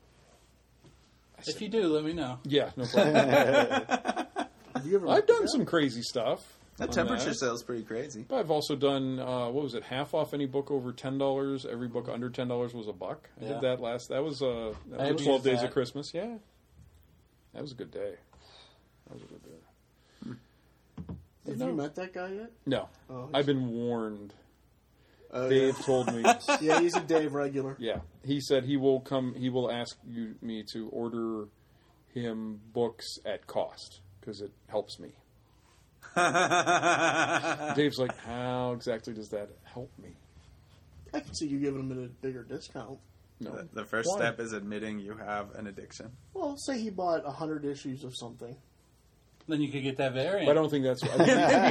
If you do, let me know. Yeah, no problem. Have you ever? I've looked done at some crazy stuff. That on temperature that. sale's pretty crazy. But I've also done uh, what was it? Half off any book over ten dollars. Every book under ten dollars was a buck. I Yeah. did that last. That was uh, that I was twelve abused days that. of Christmas. Yeah, that was a good day. That was a good day. Have No. you met that guy yet? No, Oh, I've been warned. Oh, Dave told me. Yeah. yeah, he's a Dave regular. Yeah, he said he will come. He will ask you me to order him books at cost because it helps me. Dave's like, how exactly does that help me? I can see you giving him a bigger discount. No, The, the first Why? step is admitting you have an addiction. Well, say he bought a hundred issues of something. Then you could get that variant. I don't think that's. I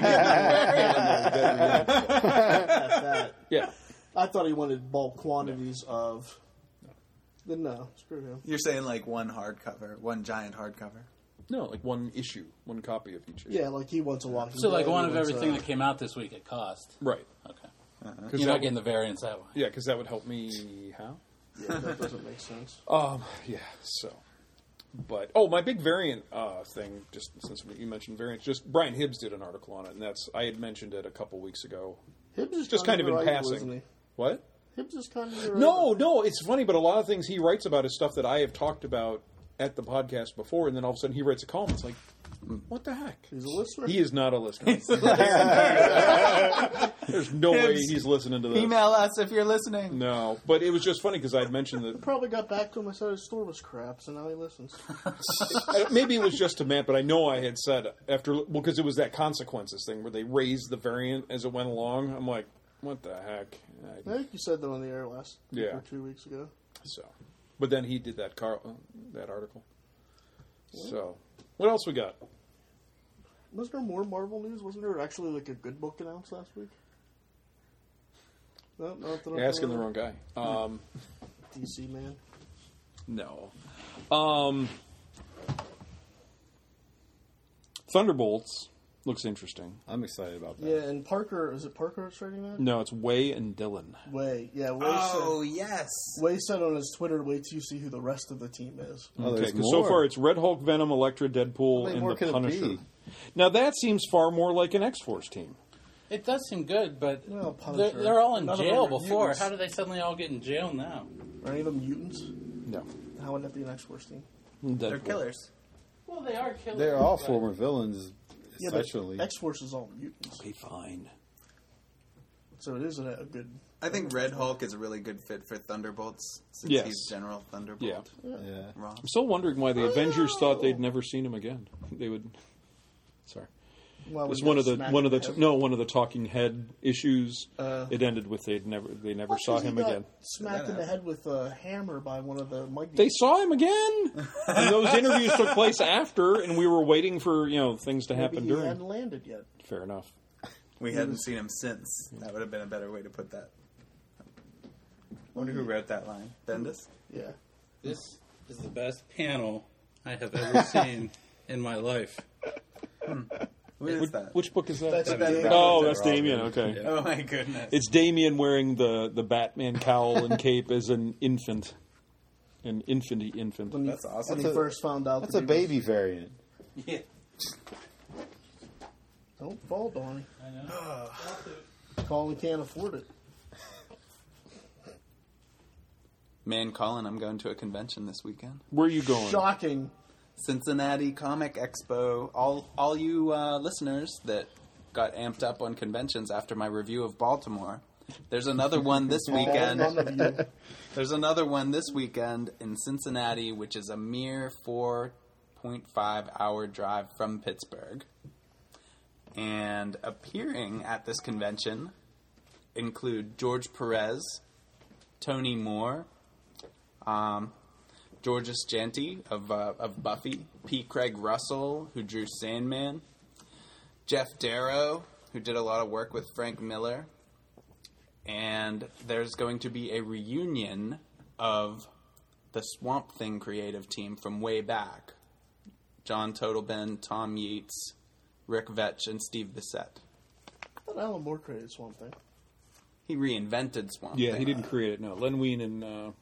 That's that. yeah. I thought he wanted bulk quantities of. Then no, screw him. You're saying like one hardcover, one giant hardcover. No, like one issue, one copy of each issue. Yeah, like he wants a Walking So like Dead, one he of wants, everything uh, that came out this week at cost. Right. Okay. Because You're that not would, getting the variants that way. yeah, because that would help me. How? Yeah, that doesn't make sense. Um. Yeah. So. But oh, my big variant uh, thing. Just since you mentioned variants, just Brian Hibbs did an article on it, and that's I had mentioned it a couple weeks ago. Hibbs is Just kind of in underrated, passing. isn't he? What? Hibbs is kind of No, no, it's funny, but a lot of things he writes about is stuff that I have talked about at the podcast before, and then all of a sudden he writes a column. It's like, what the heck? He's a listener. He is not a listener. There's no way he's listening to this. Email us if you're listening. No, but it was just funny because I'd mentioned that Probably got back to him. I said his store was crap, so now he listens. uh, maybe it was just to Matt, but I know I had said after well because it was that consequences thing where they raised the variant as it went along. I'm like, what the heck? I think you said that on the air last week Yeah. or two weeks ago. So, but then he did that car uh, that article. So, what else we got? Was there more Marvel news? Wasn't there actually like a good book announced last week? No, not that I'm You're asking the aware wrong guy. Um, of. D C man. no. Um, Thunderbolts looks interesting. I'm excited about that. Yeah, and Parker is it Parker that's writing that? No, it's Way and Dylan. Way, yeah. Way Oh said, yes. Way said on his Twitter, "Wait till you see who the rest of the team is." Oh, Okay, there's because so more. far it's Red Hulk, Venom, Elektra, How Deadpool, many and more the could it Punisher. be? Now that seems far more like an X-Force team. It does seem good, but Well, they're, Punisher. they're all in None of jail them are before. mutants. How do they suddenly all get in jail now? Are any of them mutants? No, How would that be an X-Force team? They're Deadpool. killers. Well, they are killers. They're all but- former villains, Yeah, but essentially. X-Force is all mutants, Okay, fine. so it isn't a good. I think Red Hulk is a really good fit for Thunderbolts since Yes. he's General Thunderbolt. Yeah. yeah. Wrong. I'm still wondering why the Avengers thought they'd never seen him again. They would. Sorry. Well, It's we one got of the smacked one of the in head. no one of the talking head issues. Uh, it ended with they'd never they never Well, saw 'cause he him got again. Smacked in the head with a hammer by one of the mighty. They saw him again. And those interviews took place after, and we were waiting for you know things to Maybe happen he during. hadn't landed yet. Fair enough. We hadn't seen him since. That would have been a better way to put that. I wonder who wrote that line. Bendis? Yeah. This is the best panel I have ever seen in my life. Who is Which, that? which book is that? That's That Damien. is- Oh, They're that's all Damien. good. Okay. Oh my goodness. It's Damien wearing the, the Batman cowl and cape as an infant. An infinity infant. When he, That's awesome. When That's he a- first found out, That's that a he was- baby variant. Yeah, Don't fall, Donnie. I know. Colin can't afford it. Man, Colin, I'm going to a convention this weekend. Where are you going? Shocking. Cincinnati Comic Expo. All all you uh, listeners that got amped up on conventions after my review of Baltimore, there's another one this weekend. None of you. There's another one this weekend in Cincinnati, which is a mere four point five hour drive from Pittsburgh. And appearing at this convention include George Perez, Tony Moore, um, Georges Jeanty of uh, of Buffy, P. Craig Russell, who drew Sandman, Jeff Darrow, who did a lot of work with Frank Miller, and there's going to be a reunion of the Swamp Thing creative team from way back. John Totalben, Tom Yeats, Rick Vetch, and Steve Bissett. I thought Alan Moore created Swamp Thing. He reinvented Swamp Yeah, Thing. he didn't create it. No, Len Wein and uh,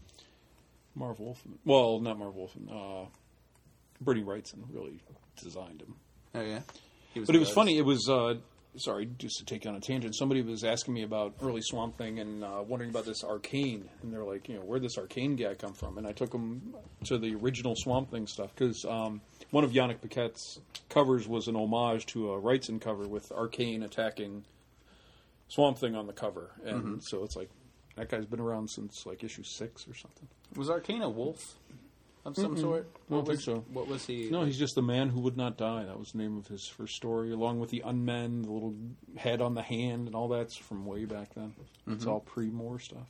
Marv Wolfman. Well, not Marv Wolfman. Uh, Bernie Wrightson really designed him. Oh, yeah? He But it was the funny. It was uh, sorry, just to take on a tangent. Somebody was asking me about early Swamp Thing and uh, wondering about this Arcane, and they're like, you know, where'd this Arcane guy come from? And I took them to the original Swamp Thing stuff because um, one of Yannick Paquette's covers was an homage to a Wrightson cover with Arcane attacking Swamp Thing on the cover, and Mm-hmm. so it's like that guy's been around since like issue six or something. Was Arcane a wolf of some Mm-mm. sort? I don't What think was, so. What was he? No, he's just the man who would not die. That was the name of his first story, along with the Unmen, the little head on the hand, and all that's from way back then. It's Mm-hmm. all pre-Moore stuff.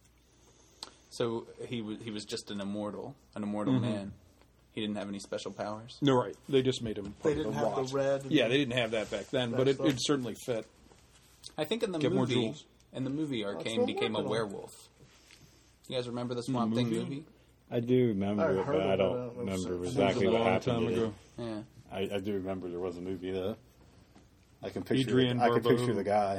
So he was he was just an immortal, an immortal Mhm. man. He didn't have any special powers. No, right. They just made him. They part of didn't the have the Wasp. red and Yeah, the- they didn't have that back then, that but it, stuff. it certainly fit. I think in the Get more movie, jewels. in the movie, That's Arcane what I'm became a working on. werewolf. You guys remember the Swamp Thing movie? movie? I do remember I it, heard but I of it, don't I don't know remember if it's- exactly It was a what long happened. time to it. ago. Yeah. I, I do remember there was a movie though. I can picture. Adrian the, I can Barbeau. picture the guy.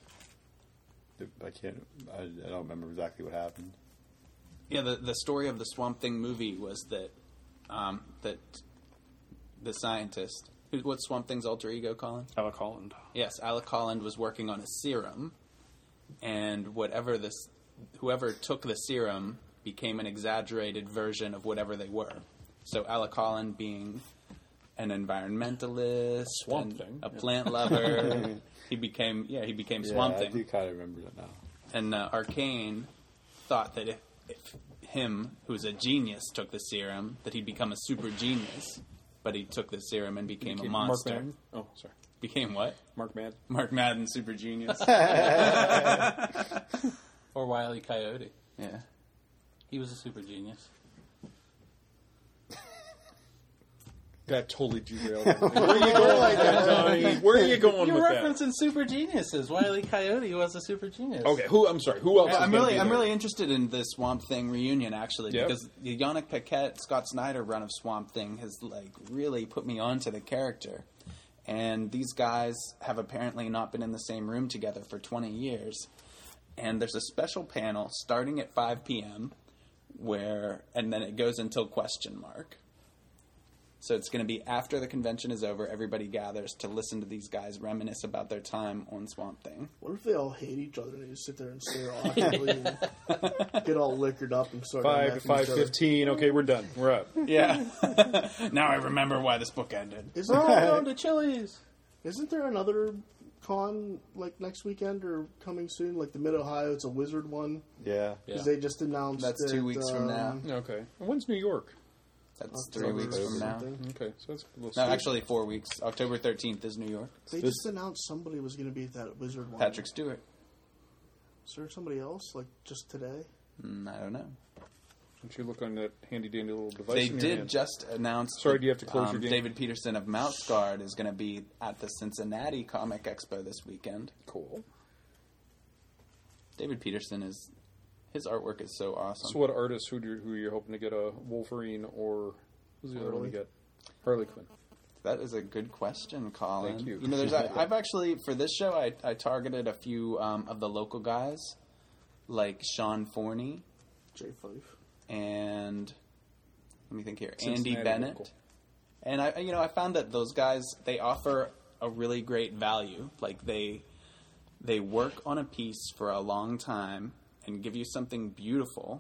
I can't. I, I don't remember exactly what happened. Yeah, the the story of the Swamp Thing movie was that um, that the scientist, who, what's Swamp Thing's alter ego, Colin? Alec Holland. Yes, Alec Holland was working on a serum, and whatever this, whoever took the serum became an exaggerated version of whatever they were. So Alec Holland being an environmentalist, Swamp and Thing, a yeah. plant lover, he became yeah he became Swamp yeah, Thing. I do kind of remember that now. And uh, Arcane thought that if, if him, who's a genius, took the serum, that he'd become a super genius. But he took the serum and became a Mark monster. Madden. Oh, sorry. Became what? Mark Madden. Mark Madden, super genius. Or Wile E. Coyote. Yeah. He was a super genius. That totally derailed everything. Where are you going with that, Tony? Where are you going You're with that? referencing super geniuses. Wile E. Coyote was a super genius. Okay, who? I'm sorry. Who else? Yeah, is I'm gonna really, be I'm there? really interested in this Swamp Thing reunion actually Yep. because the Yannick Paquette, Scott Snyder run of Swamp Thing has like really put me onto the character, and these guys have apparently not been in the same room together for twenty years, and there's a special panel starting at five p.m. where, and then it goes until question mark. So it's going to be after the convention is over, everybody gathers to listen to these guys reminisce about their time on Swamp Thing. What if they all hate each other and they just sit there and stare awkwardly and get all liquored up and start Five to attacking five each other? fifteen. Okay, we're done. We're up. Yeah. Now I remember why this book ended. Isn't, Oh, there, going to Chili's. isn't there another con like next weekend or coming soon? Like the Mid Ohio, it's a Wizard one Yeah. because Yeah. they just announced That's that, two weeks from um, now. Okay. And when's New York? That's three October weeks or from now. something. Okay, so that's a little. No, steep. actually four weeks. October thirteenth is New York. They This- just announced somebody was going to be at that Wizard one. Patrick Stewart. Is there somebody else like just today? Mm, I don't know. Don't you look on that handy dandy little device? They in your did hand? just announce. Sorry, that, do you have to close um, your game? David Peterson of Mouse Guard is going to be at the Cincinnati Comic Expo this weekend. Cool. David Peterson is. His artwork is so awesome. So, what artists who do, who you're hoping to get a Wolverine or who's the other one Harley. to get? Harley Quinn. That is a good question, Colin. Thank you. You know, there's I, I've actually for this show I, I targeted a few um, of the local guys, like Sean Forney Jay Fife. and let me think here, Cincinnati Andy Bennett. local. And I, you know, I found that those guys they offer a really great value. Like they they work on a piece for a long time and give you something beautiful.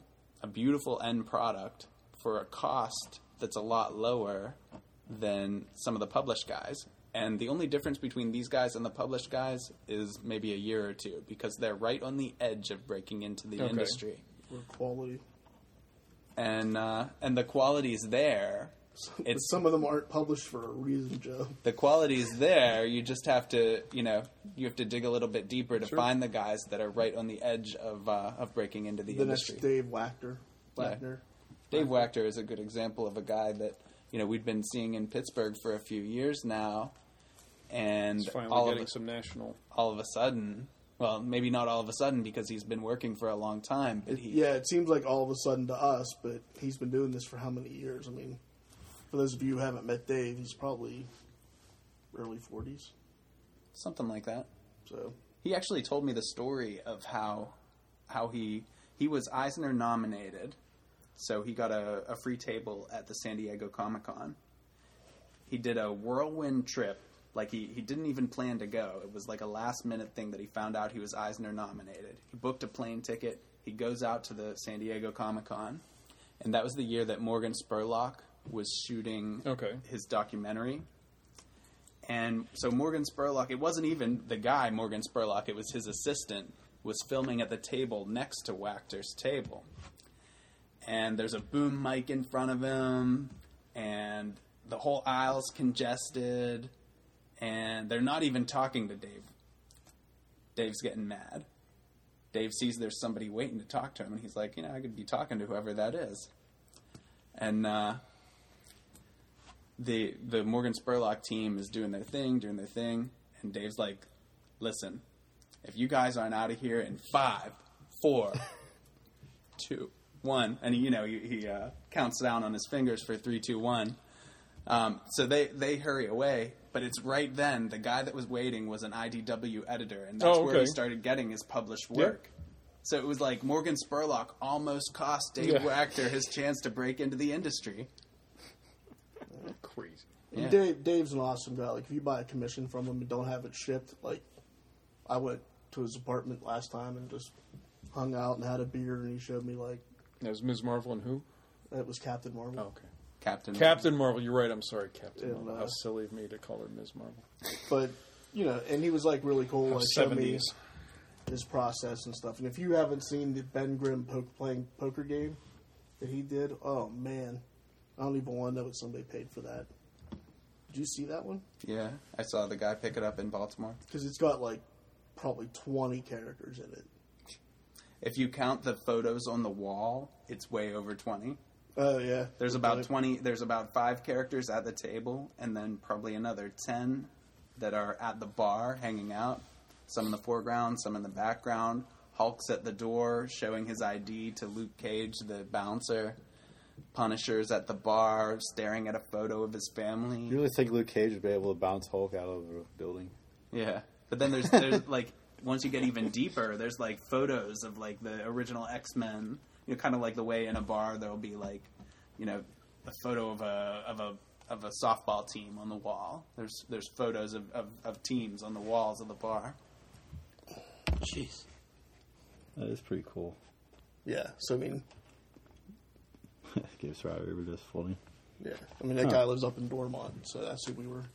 a beautiful end product for a cost that's a lot lower than some of the published guys. And the only difference between these guys and the published guys is maybe a year or two, because they're right on the edge of breaking into the Okay. industry. Or quality. And uh, and the quality's there. But It's some of them aren't published for a reason, Joe. the quality's there. You just have to, you know, you have to dig a little bit deeper to Sure. find the guys that are right on the edge of uh, of breaking into the, The next industry. Dave Wachter. Yeah. Wagner. Dave Wachter is a good example of a guy that, you know, we've been seeing in Pittsburgh for a few years now, and He's finally all getting of, some national. all of a sudden, well, maybe not all of a sudden because he's been working for a long time, but he, Yeah, it seems like all of a sudden to us, but he's been doing this for how many years? I mean, for those of you who haven't met Dave, he's probably early forties. something like that. So, He actually told me the story of how how he he was Eisner nominated, so he got a, a free table at the San Diego Comic Con. He did a whirlwind trip, like he, he didn't even plan to go. It was like a last minute thing that he found out he was Eisner nominated. He booked a plane ticket. He goes out to the San Diego Comic Con, and that was the year that Morgan Spurlock was shooting Okay. his documentary. And so Morgan Spurlock, it wasn't even the guy Morgan Spurlock, it was his assistant, was filming at the table next to Wachter's table. And there's a boom mic in front of him, and the whole aisle's congested, and they're not even talking to Dave. Dave's getting mad. Dave sees there's somebody waiting to talk to him, and he's like, you know, I could be talking to whoever that is. And, uh... The the Morgan Spurlock team is doing their thing, doing their thing, and Dave's like, listen, if you guys aren't out of here in five, four, two, one, and, you know, he, he uh, counts down on his fingers for three, two, one. Um, so they, they hurry away, but it's right then, the guy that was waiting was an I D W editor, and that's Oh, where he okay. started getting his published Yep. work. So it was like Morgan Spurlock almost cost Dave Yeah. Wachter his chance to break into the industry. Crazy. Yeah. Dave Dave's an awesome guy. Like, if you buy a commission from him and don't have it shipped, like, I went to his apartment last time and just hung out and had a beer, and he showed me, like, That was Miz Marvel and who? it was Captain Marvel. Oh, okay. Captain. Captain Marvel. You're right. I'm sorry, Captain And, Marvel. uh, How silly of me to call her Miz Marvel. But, you know, and he was, like, really cool. How Like, showed me seventies. his process and stuff. And if you haven't seen the Ben Grimm po- playing poker game that he did, oh, man. I don't even want to know what somebody paid for that. Did you see that one? Yeah, I saw the guy pick it up in Baltimore. Because it's got, like, probably twenty characters in it. If you count the photos on the wall, it's way over twenty. Oh, yeah. There's about Okay. twenty. There's about five characters at the table, and then probably another ten that are at the bar hanging out. Some in the foreground, some in the background. Hulk's at the door showing his I D to Luke Cage, the bouncer. Punisher's at the bar staring at a photo of his family. You really think Luke Cage would be able to bounce Hulk out of a building? Yeah, but then there's there's like once you get even deeper, there's like photos of like the original X-Men. You know, kind of like the way in a bar there'll be like, you know, a photo of a of a of a softball team on the wall. There's there's photos of, of, of teams on the walls of the bar. Jeez. That is pretty cool. Yeah, so I mean, Gives right over just funny. yeah, I mean that Huh. guy lives up in Dormont, so that's who we were.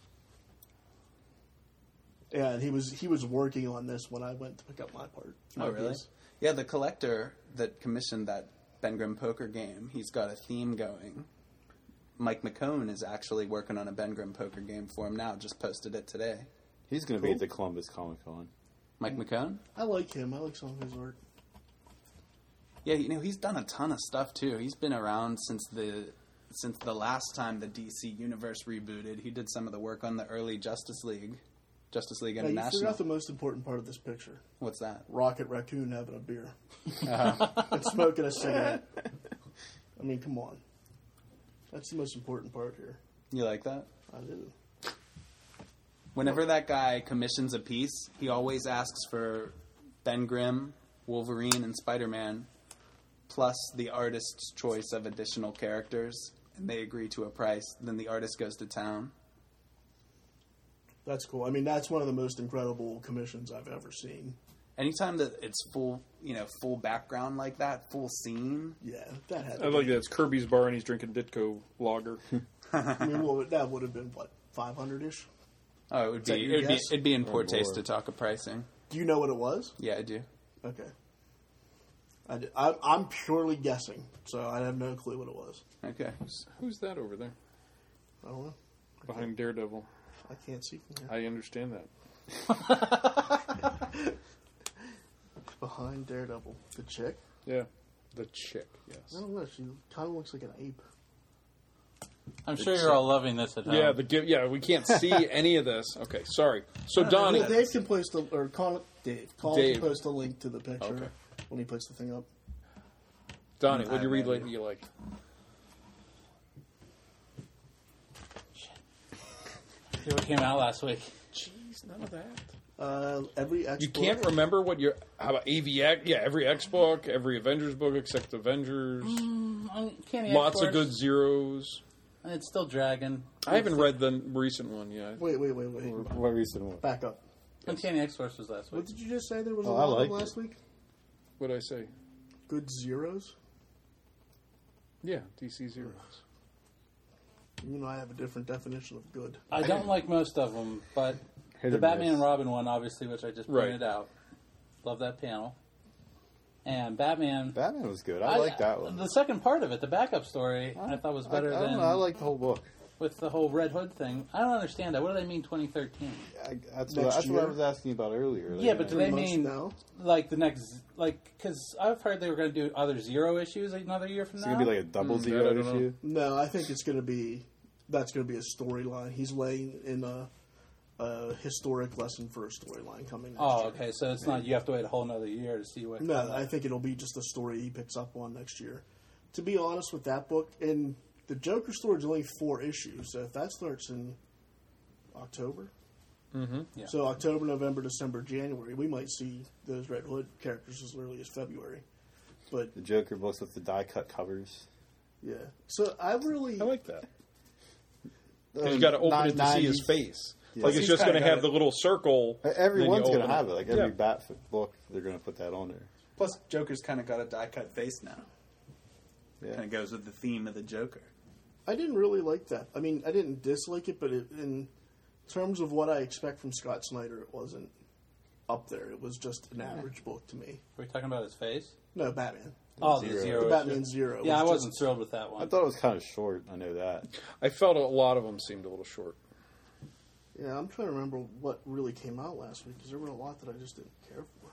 Yeah, and he was he was working on this when I went to pick up my part. Oh, my really? piece. Yeah, the collector that commissioned that Ben Grimm poker game, he's got a theme going. Mike McCone is actually working on a Ben Grimm poker game for him now. Just posted it today. He's going to be Cool. at the Columbus Comic Con. Mike McCone? I like him. I like some of his art. Yeah, you know, he's done a ton of stuff too. He's been around since the since the last time the D C universe rebooted. He did some of the work on the early Justice League, Justice League Hey, you International. forgot the most important part of this picture: What's that? Rocket Raccoon having a beer Uh, and smoking a cigarette. I mean, come on. That's the most important part here. you like that? I do. Whenever that guy commissions a piece, he always asks for Ben Grimm, Wolverine, and Spider-Man, plus the artist's choice of additional characters, and they agree to a price. Then the artist goes to town. That's cool. I mean, that's one of the most incredible commissions I've ever seen. anytime that it's full, you know, full background like that, full scene. Yeah, that had. I To like be. that. It's Kirby's bar and he's drinking Ditko lager. I mean, what would, that would have been what five hundred ish. Oh, it would that be your it would be, guess? it'd be in poor Or taste more. to talk of pricing. Do you know what it was? Yeah, I do. Okay. I did, I, I'm purely guessing, so I have no clue what it was. Okay. Who's that over there I don't know. behind Daredevil? I can't see from here. I understand that. Behind Daredevil, the chick. Yeah, the chick. Yes. I don't know. She kind of looks like an ape. I'm sure you're all loving this at home. Yeah, the gi- yeah. We can't see any of this. Okay, sorry. So Donnie, Well, Dave can post a, or Colin, Dave. Colin Dave. can post a link to the picture Okay. when he puts the thing up. Donnie, what did you read I'm ready. lately you like? See what came out last week. Jeez, none of that. Uh, every X You book- can't remember what your how about A V X? Yeah, every X book, every Avengers book except Avengers. Uncanny Lots of X-Force, good zeros. It's still Dragon. I haven't read the recent one yet. Wait, wait, wait, wait. What recent one? Back up. Uncanny X-Force was last What week. did you just say? There was a Oh, I lot of liked them last it. week. What did I say? Good zeros. Yeah, D C zeros. You know, I have a different definition of good. I don't like most of them, but Hit the or Batman miss. and Robin one, obviously, which I just Right. pointed out. Love that panel. And Batman. Batman was good. I, like that one. The second part of it, the backup story, I, thought was better I, I than don't know. I like the whole book. with the whole Red Hood thing. I don't understand that. What do they mean twenty thirteen? I, that's Next what, that's what I year? was asking about earlier. Like, Yeah, but do Three they months mean now. like the next, like, because I've heard they were going to do other zero issues another year from it's now? gonna be like a double Mm, zero that I don't know. issue. No, I think it's going to be that's going to be a storyline. He's laying in a, a historic lesson for a storyline coming. Next Oh, year. okay. So it's not you have to wait a whole another year to see what. No, I think it'll be just a story he picks up on next year. To be honest with that book, and the Joker story is only four issues, so if that starts in October, Mm-hmm. Yeah. so October, November, December, January, we might see those Red Hood characters as early as February. But The Joker books with the die cut covers. yeah, so I really I like that. Um, You got to open nine- it to see his ninety face. Yeah. Like it's He's just going to kinda have got the it. little circle. Everyone's then you gonna open have it. Like every Yeah. Bat f- book, they're gonna put that on there. Plus, Joker's kind of got a die-cut face now. Yeah. Kind of goes with the theme of the Joker. I didn't really like that. I mean, I didn't dislike it, but it, in terms of what I expect from Scott Snyder, it wasn't up there. It was just an average book to me. Are we talking about his face? No, Batman. Oh, Zero. the The zero. issue. Batman Zero. Yeah, I was wasn't just- thrilled with that one. I thought it was kind of short. I know that. I felt a lot of them seemed a little short. Yeah, I'm trying to remember what really came out last week because there were a lot that I just didn't care for.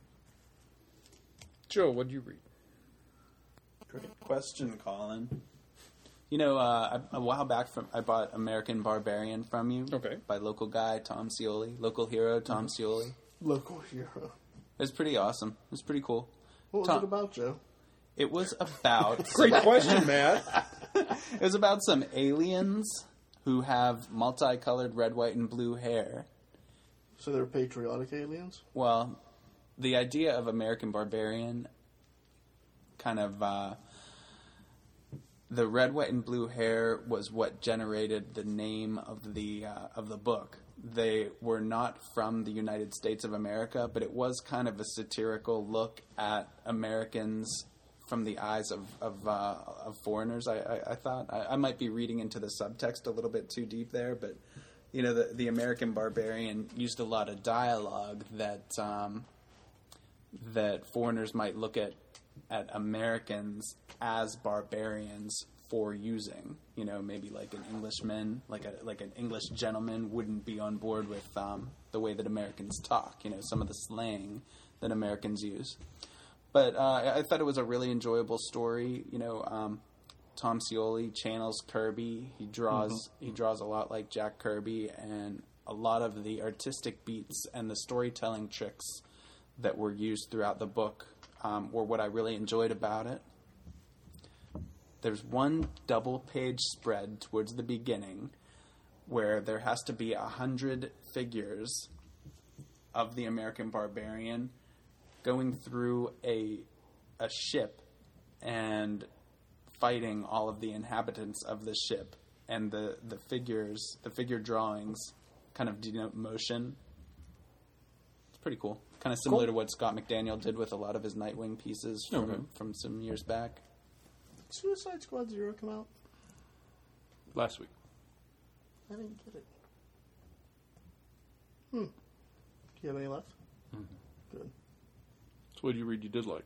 Joe, what did you read? Great question, Colin. You know, uh, a a while back, from I bought American Barbarian from you. Okay. By local guy Tom Scioli, local hero Tom Scioli. Local hero. It was pretty awesome. It was pretty cool. What was Tom- it about, Joe? It was about Great question, Matt. it was about some aliens who have multicolored red, white, and blue hair. So they're patriotic aliens? Well, the idea of American Barbarian kind of uh, the red, white, and blue hair was what generated the name of the uh, of the book. They were not from the United States of America, but it was kind of a satirical look at Americans from the eyes of of, uh, of foreigners. I, I, I thought I, I might be reading into the subtext a little bit too deep there, but you know, the the American Barbarian used a lot of dialogue that um, that foreigners might look at at Americans as barbarians for using. You know, maybe like an Englishman, like a like an English gentleman wouldn't be on board with um, the way that Americans talk. You know, some of the slang that Americans use. But uh, I thought it was a really enjoyable story. You know, um, Tom Scioli channels Kirby. He draws Mm-hmm. he draws a lot like Jack Kirby, and a lot of the artistic beats and the storytelling tricks that were used throughout the book um, were what I really enjoyed about it. There's one double page spread towards the beginning where there has to be a hundred figures of the American Barbarian going through a a ship and fighting all of the inhabitants of the ship, and the, the figures, the figure drawings kind of denote motion. It's pretty cool. Kind of similar Cool. to what Scott McDaniel did with a lot of his Nightwing pieces from, Okay. from some years back. Suicide Squad Zero come out? Last week. I didn't get it. Hmm. Do you have any left? Mm-hmm. Good. So what did you read you did like?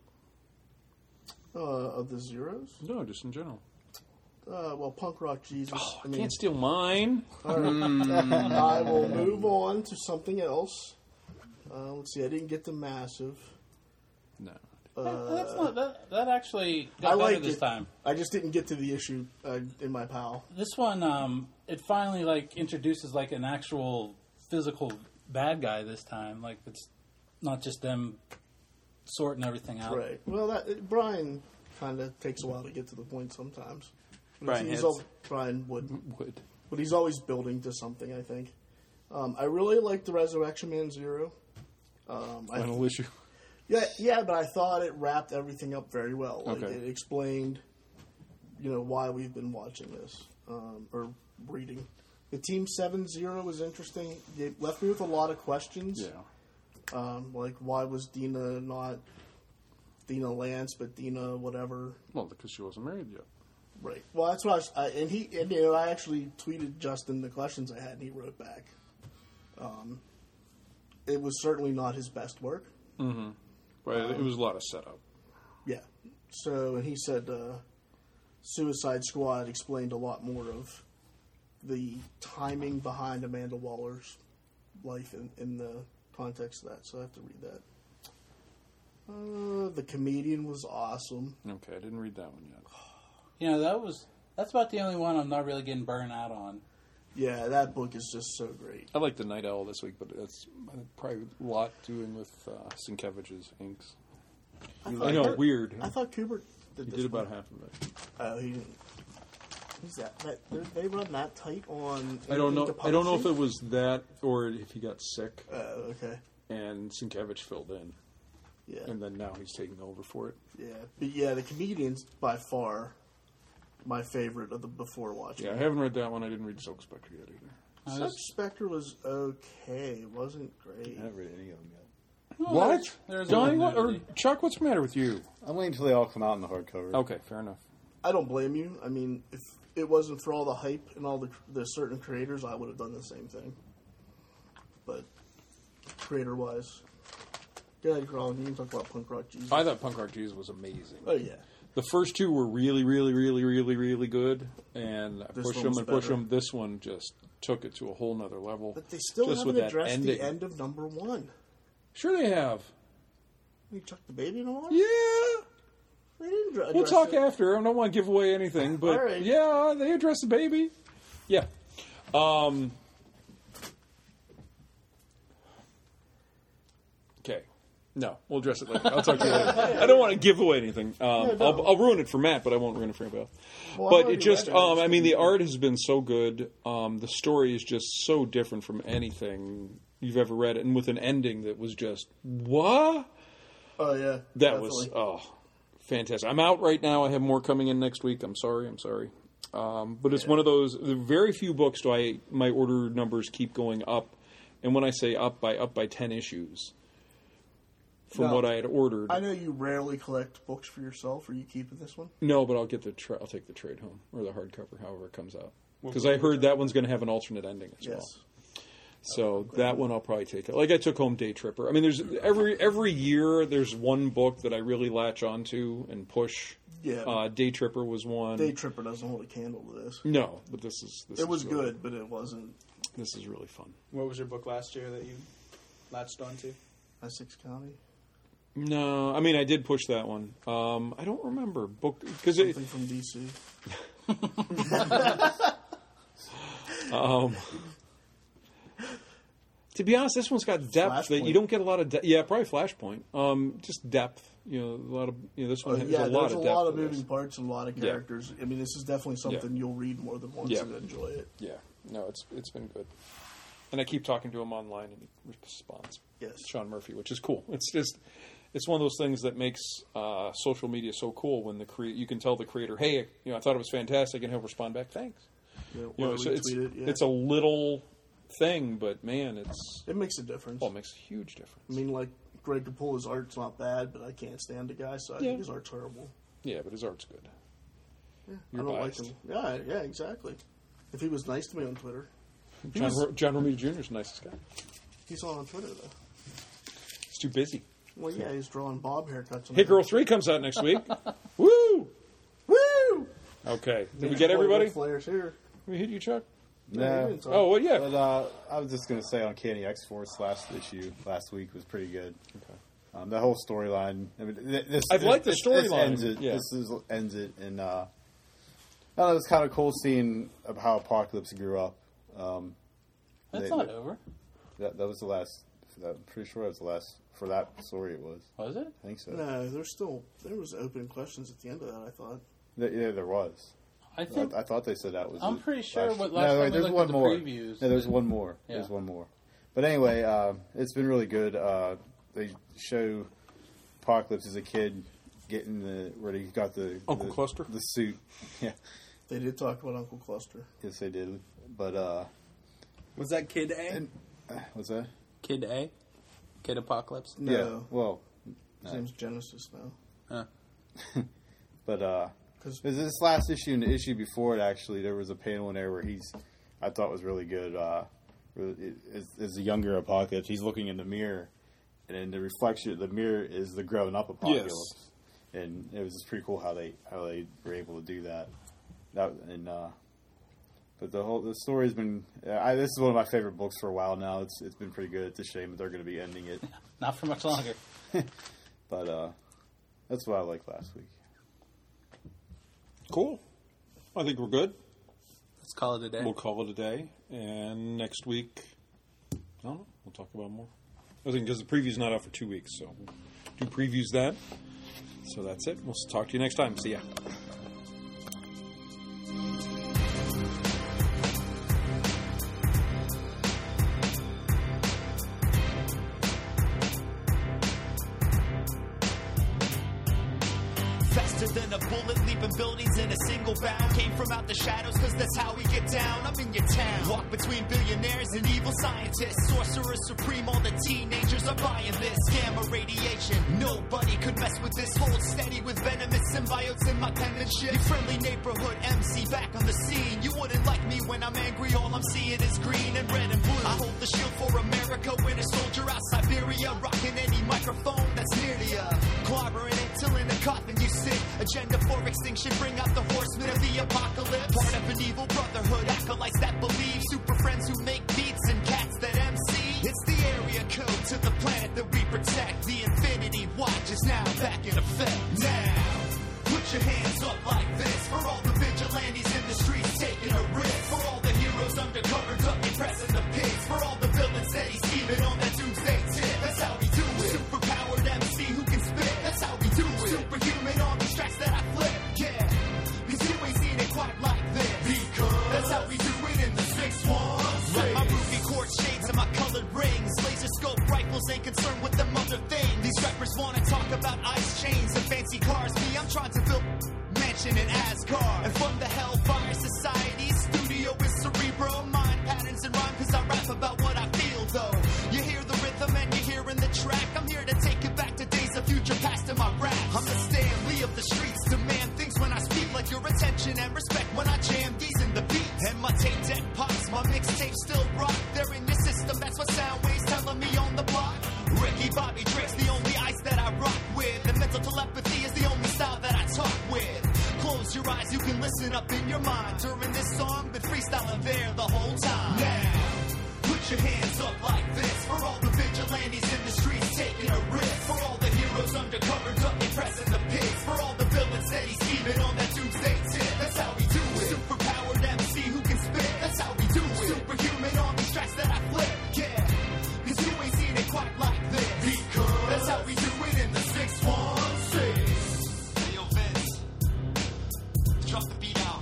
Uh, of the zeros? No, just in general. Uh, well, Punk Rock Jesus. Oh, I mean, can't steal mine. all right. I will move on to something else. Uh, let's see. I didn't get the Massive. No. Uh, That's not that. That actually I got better like this it. time. I just didn't get to the issue uh, in my pal. This one, um, it finally like introduces like an actual physical bad guy this time. Like it's not just them sorting everything out. Right. Well, that it, Brian kind of takes a while to get to the point sometimes. But Brian he's Hitz. al- Brian Wood. Would. But he's always building to something, I think. Um, I really like the Resurrection Man Zero. Um, I, Final issue. yeah, yeah, but I thought it wrapped everything up very well. Like Okay. it explained, you know, why we've been watching this um, or reading. The Team Seven Zero was interesting. It left me with a lot of questions. Yeah. Um, like why was Dina not Dina Lance, but Dina whatever. Well, because she wasn't married yet. Right. Well, that's what I was. I, and he, and, you know, I actually tweeted Justin the questions I had, and he wrote back. Um, it was certainly not his best work. Mm-hmm. But it was a lot of setup. Yeah. So, and he said uh, Suicide Squad explained a lot more of the timing behind Amanda Waller's life in, in the context of that. So I have to read that. Uh, the Comedian was awesome. Okay, I didn't read that one yet. You know, that was that's about the only one I'm not really getting burned out on. Yeah, that book is just so great. I like the Night Owl this week, but that's probably a lot doing with uh, Sienkiewicz's inks. I, thought- know, weird. I thought Kubert did He this did about one. half of it. Oh, he didn't. Who's that? that they- they run that tight on. I don't know. anything to I don't know if publishing? it was that or if he got sick Oh, okay. and Sienkiewicz filled in, Yeah. and then now he's taking over for it. Yeah. But yeah, the Comedian's by far my favorite of the before watching. Yeah, I haven't read that one. I didn't read Silk Spectre yet either. I Such was- Spectre was okay. It wasn't great. I haven't read any of them yet. Oh, What? there's- there's a Johnny, little what, or nudity. Chuck? What's the matter with you? I'm waiting until they all come out in the hardcover. Okay, fair enough. I don't blame you. I mean, if it wasn't for all the hype and all the the certain creators, I would have done the same thing. But creator wise, go ahead, Carl. You can talk about Punk Rock Jesus. I thought Punk Rock Jesus was amazing. Oh yeah. The first two were really, really, really, really, really good, and I This pushed one them was and pushed better. them. This one just took it to a whole nother level. But they still just haven't with that addressed ending. the end of number one. Sure, they have. You chuck the baby in the water? Yeah, They didn't dr- we'll address talk it. after. I don't want to give away anything, but All right. yeah, they addressed the baby. Yeah. Um. Okay. No, we'll address it later. I'll talk to you later. I don't want to give away anything. Um, no. I'll, I'll ruin it for Matt, but I won't ruin it for anybody else. Well, I but already it just, read that. um, I mean, the art has been so good. Um, the story is just so different from anything you've ever read, and with an ending that was just, what? Oh yeah. That was, definitely. oh, fantastic. I'm out right now. I have more coming in next week. I'm sorry. I'm sorry. Um, but it's one of those, very few books do I, my order numbers keep going up. And when I say up by, up by ten issues from Now, what I had ordered. I know you rarely collect books for yourself. Are you keeping this one? No, but I'll get the tra- I'll take the trade home or the hardcover, however it comes out, because I heard that one's going to have an alternate ending as well. Yes. So that one I'll probably take. Like I took home Day Tripper. I mean, there's every every year there's one book that I really latch onto and push. Yeah. Uh, Day Tripper was one. Day Tripper doesn't hold a candle to this. No, but this is this It is was really- good, but it wasn't This is really fun. What was your book last year that you latched onto? Essex County. No, I mean I did push that one. Um, I don't remember book because it. Something from D C. Um, to be honest, this one's got depth that you Flashpoint. don't get a lot of. De- yeah, probably Flashpoint. Um, just depth. You know, a lot of. You know, this Oh, one has yeah, a lot there's of a depth. lot of to this. moving parts and a lot of Yeah. characters. I mean, this is definitely something you'll read more than once Yeah. and enjoy it. Yeah, no, it's it's been good. And I keep talking to him online, and he responds. Yes. Sean Murphy, which is cool. It's just, it's one of those things that makes uh, social media so cool when the crea- you can tell the creator, hey, you know, I thought it was fantastic, and he'll respond back, thanks. Yeah, You know, or so it's retweet it, yeah. it's a little thing, but man, it's It makes a difference. oh, it makes a huge difference. I mean, like, Greg Capullo's art's not bad, but I can't stand the guy, so I Yeah. think his art's horrible. Yeah, but his art's good. Yeah, You're I don't biased. like him. Yeah, yeah, exactly. If he was nice to me on Twitter. He John, was- Ro- John Romita Junior is the nicest guy. He's not on Twitter, though. He's too busy. Well, yeah, he's drawing Bob haircuts. on Hey the- Girl three comes out next week. Woo! Woo! Okay. Did we Yeah, get everybody? Ric Flair's here. We hit you, Chuck? Yeah, No. he didn't talk. Oh, well, yeah. But uh, I was just going to say Uncanny X-Force last issue, last week, was pretty good. Okay. Um, the whole storyline. I mean, th- this, I've liked the this- this storyline, ends it. yeah. This is, ends it, and uh, I don't know, it was kind of cool seeing of how Apocalypse grew up. Um, That's they- not over, that, that was the last. I'm pretty sure that was the last for that story. It was. was it? I think so. No, there's still there was open questions at the end of that. I thought. Th- yeah, there was. I I, think I thought they said that was. I'm the pretty sure last- what no, last time wait, we there's looked one at the more. previews, No, there's that- one more. Yeah. There's one more. But anyway, uh, it's been really good. Uh, they show Apocalypse as a kid getting the where he got the Uncle the, Cluster? the suit. Yeah, They did talk about Uncle Cluster. yes they did. But uh, Was that Kid A? and, uh, what's that? Kid A? Kid Apocalypse? No, Yeah. Well, his name's Genesis now. Huh. but uh, 'Cause- this this last issue and the issue before it, actually, there was a panel in there where he's, I thought was really good. Uh, really- as, as a younger Apocalypse, he's looking in the mirror, and in the reflection of the mirror is the grown up Apocalypse. And it was just pretty cool how they how they were able to do that. That and uh, but the whole the story's been. I, this is one of my favorite books for a while now. It's it's been pretty good. It's a shame that they're going to be ending it, Not for much longer. but uh, that's what I liked last week. Cool. I think we're good. Let's call it a day. We'll call it a day. And next week, I don't know. We'll talk about more. I think because the preview's not out for two weeks, so we'll do previews then. So that's it. We'll talk to you next time. See ya. Faster than a bullet, leaping buildings in a single bound. Came from out the shadows, cause that's how we get down. I'm in your town. Walk between billionaires and evil scientists. Sorcerer supreme, all the teenagers are buying this. Gamma radiation, nobody could mess with this. Hold steady with venomous symbiotes in my penmanship. Your friendly neighborhood M C back on the scene. You wouldn't like me when I'm angry, all I'm seeing is green and red and blue. I hold the shield for America, winter soldier out Siberia. Rocking any microphone that's near to ya. Clobbering it till in a coffin you sit. Agenda for extinction, bring out the horsemen of the apocalypse. Part of an evil brotherhood, acolytes that believe. Super friends who make beats and cats that M C. It's the area code to the planet that we protect. The Infinity Watch is now back in effect. Now, put your hands up like this. For all the vigilantes in the streets taking a risk. For all the heroes undercover ducking, pressing the pigs. For all the villains that he's scheming on that doomsday tip. That's how we do it. Superpowered M C who can spit. That's how we do it. Superhuman on these tracks that I flip. Yeah, cause you ain't seen it quite like this. Because that's how we do it in the six one six. My ruby quartz shades and my colored rings. Laser scope rifles ain't concerned with them other things. These rappers wanna talk about ice chains and fancy cars. Me, I'm trying to build mansion in Asgard. And from the Hellfire Society studio is cerebral mind patterns and rhyme. Cause I rap about what I feel though. You hear the rhythm and you're hearing the track. I'm here to take it back to days of future past in my rap. I'm the Stan Lee of the streets. Demand things when I speak, like your attention and respect when I jam these in the beat. And my tape deck pops, my mixtape still rock. They're in your system, that's what Soundwave's telling me on the block. Ricky Bobby Drake's the only ice that I rock with. And mental telepathy is the only style that I talk with. Close your eyes, you can listen up in your mind. During this song, been freestyling there the whole time. Now, put your hands up like this. For all the vigilantes in the streets taking a risk. For all the heroes undercover ducking, pressing the pigs. For all the villains that he's scheming on that doomsday tip. That's how we do it. Superpowered M C who can spit. That's how we do it. Superhuman on these tracks that I flip. Yeah, cause you ain't seen it quite like this. Because that's how we do it in the six one six. Hey yo Vince, drop the beat out.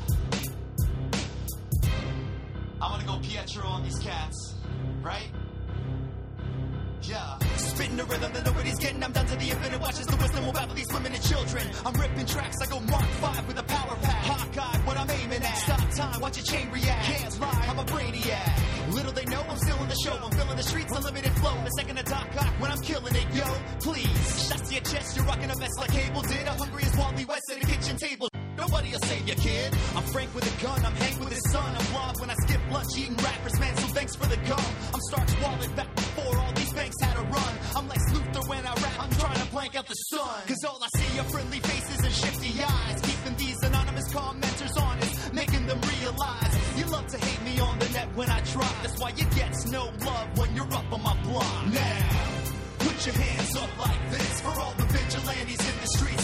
I'm gonna go Pietro on these cats, right? Yeah. Spitting listen to rhythm that nobody's getting. I'm done to the infinite. Watch as the wisdom will baffle these women and children. I'm ripping tracks. I go Mark five with a power pack. Hawkeye, what I'm aiming at. Stop time, watch your chain react. Can't lie, I'm a brainiac. Little they know I'm still in the show. I'm filling the streets, unlimited flow. The second attack cock when I'm killing it, yo. Please, shots to your chest. You're rocking a vest like Cable did. I'm hungry as Wally West at a kitchen table. Nobody will save you, kid. I'm Frank with a gun. I'm Hank with his son. I'm Blob when I skip lunch eating rappers, man. So thanks for the gum. I'm Starch Wallet back before all these banks had a run. I'm Lex Luthor when I rap. I'm trying to blank out the sun. Cause all I see are friendly faces and shifty eyes. Keeping these anonymous commenters honest. Making them realize you love to hate me on the net when I try. That's why you get no love when you're up on my block. Now, put your hands up like this for all the vigilantes in the streets.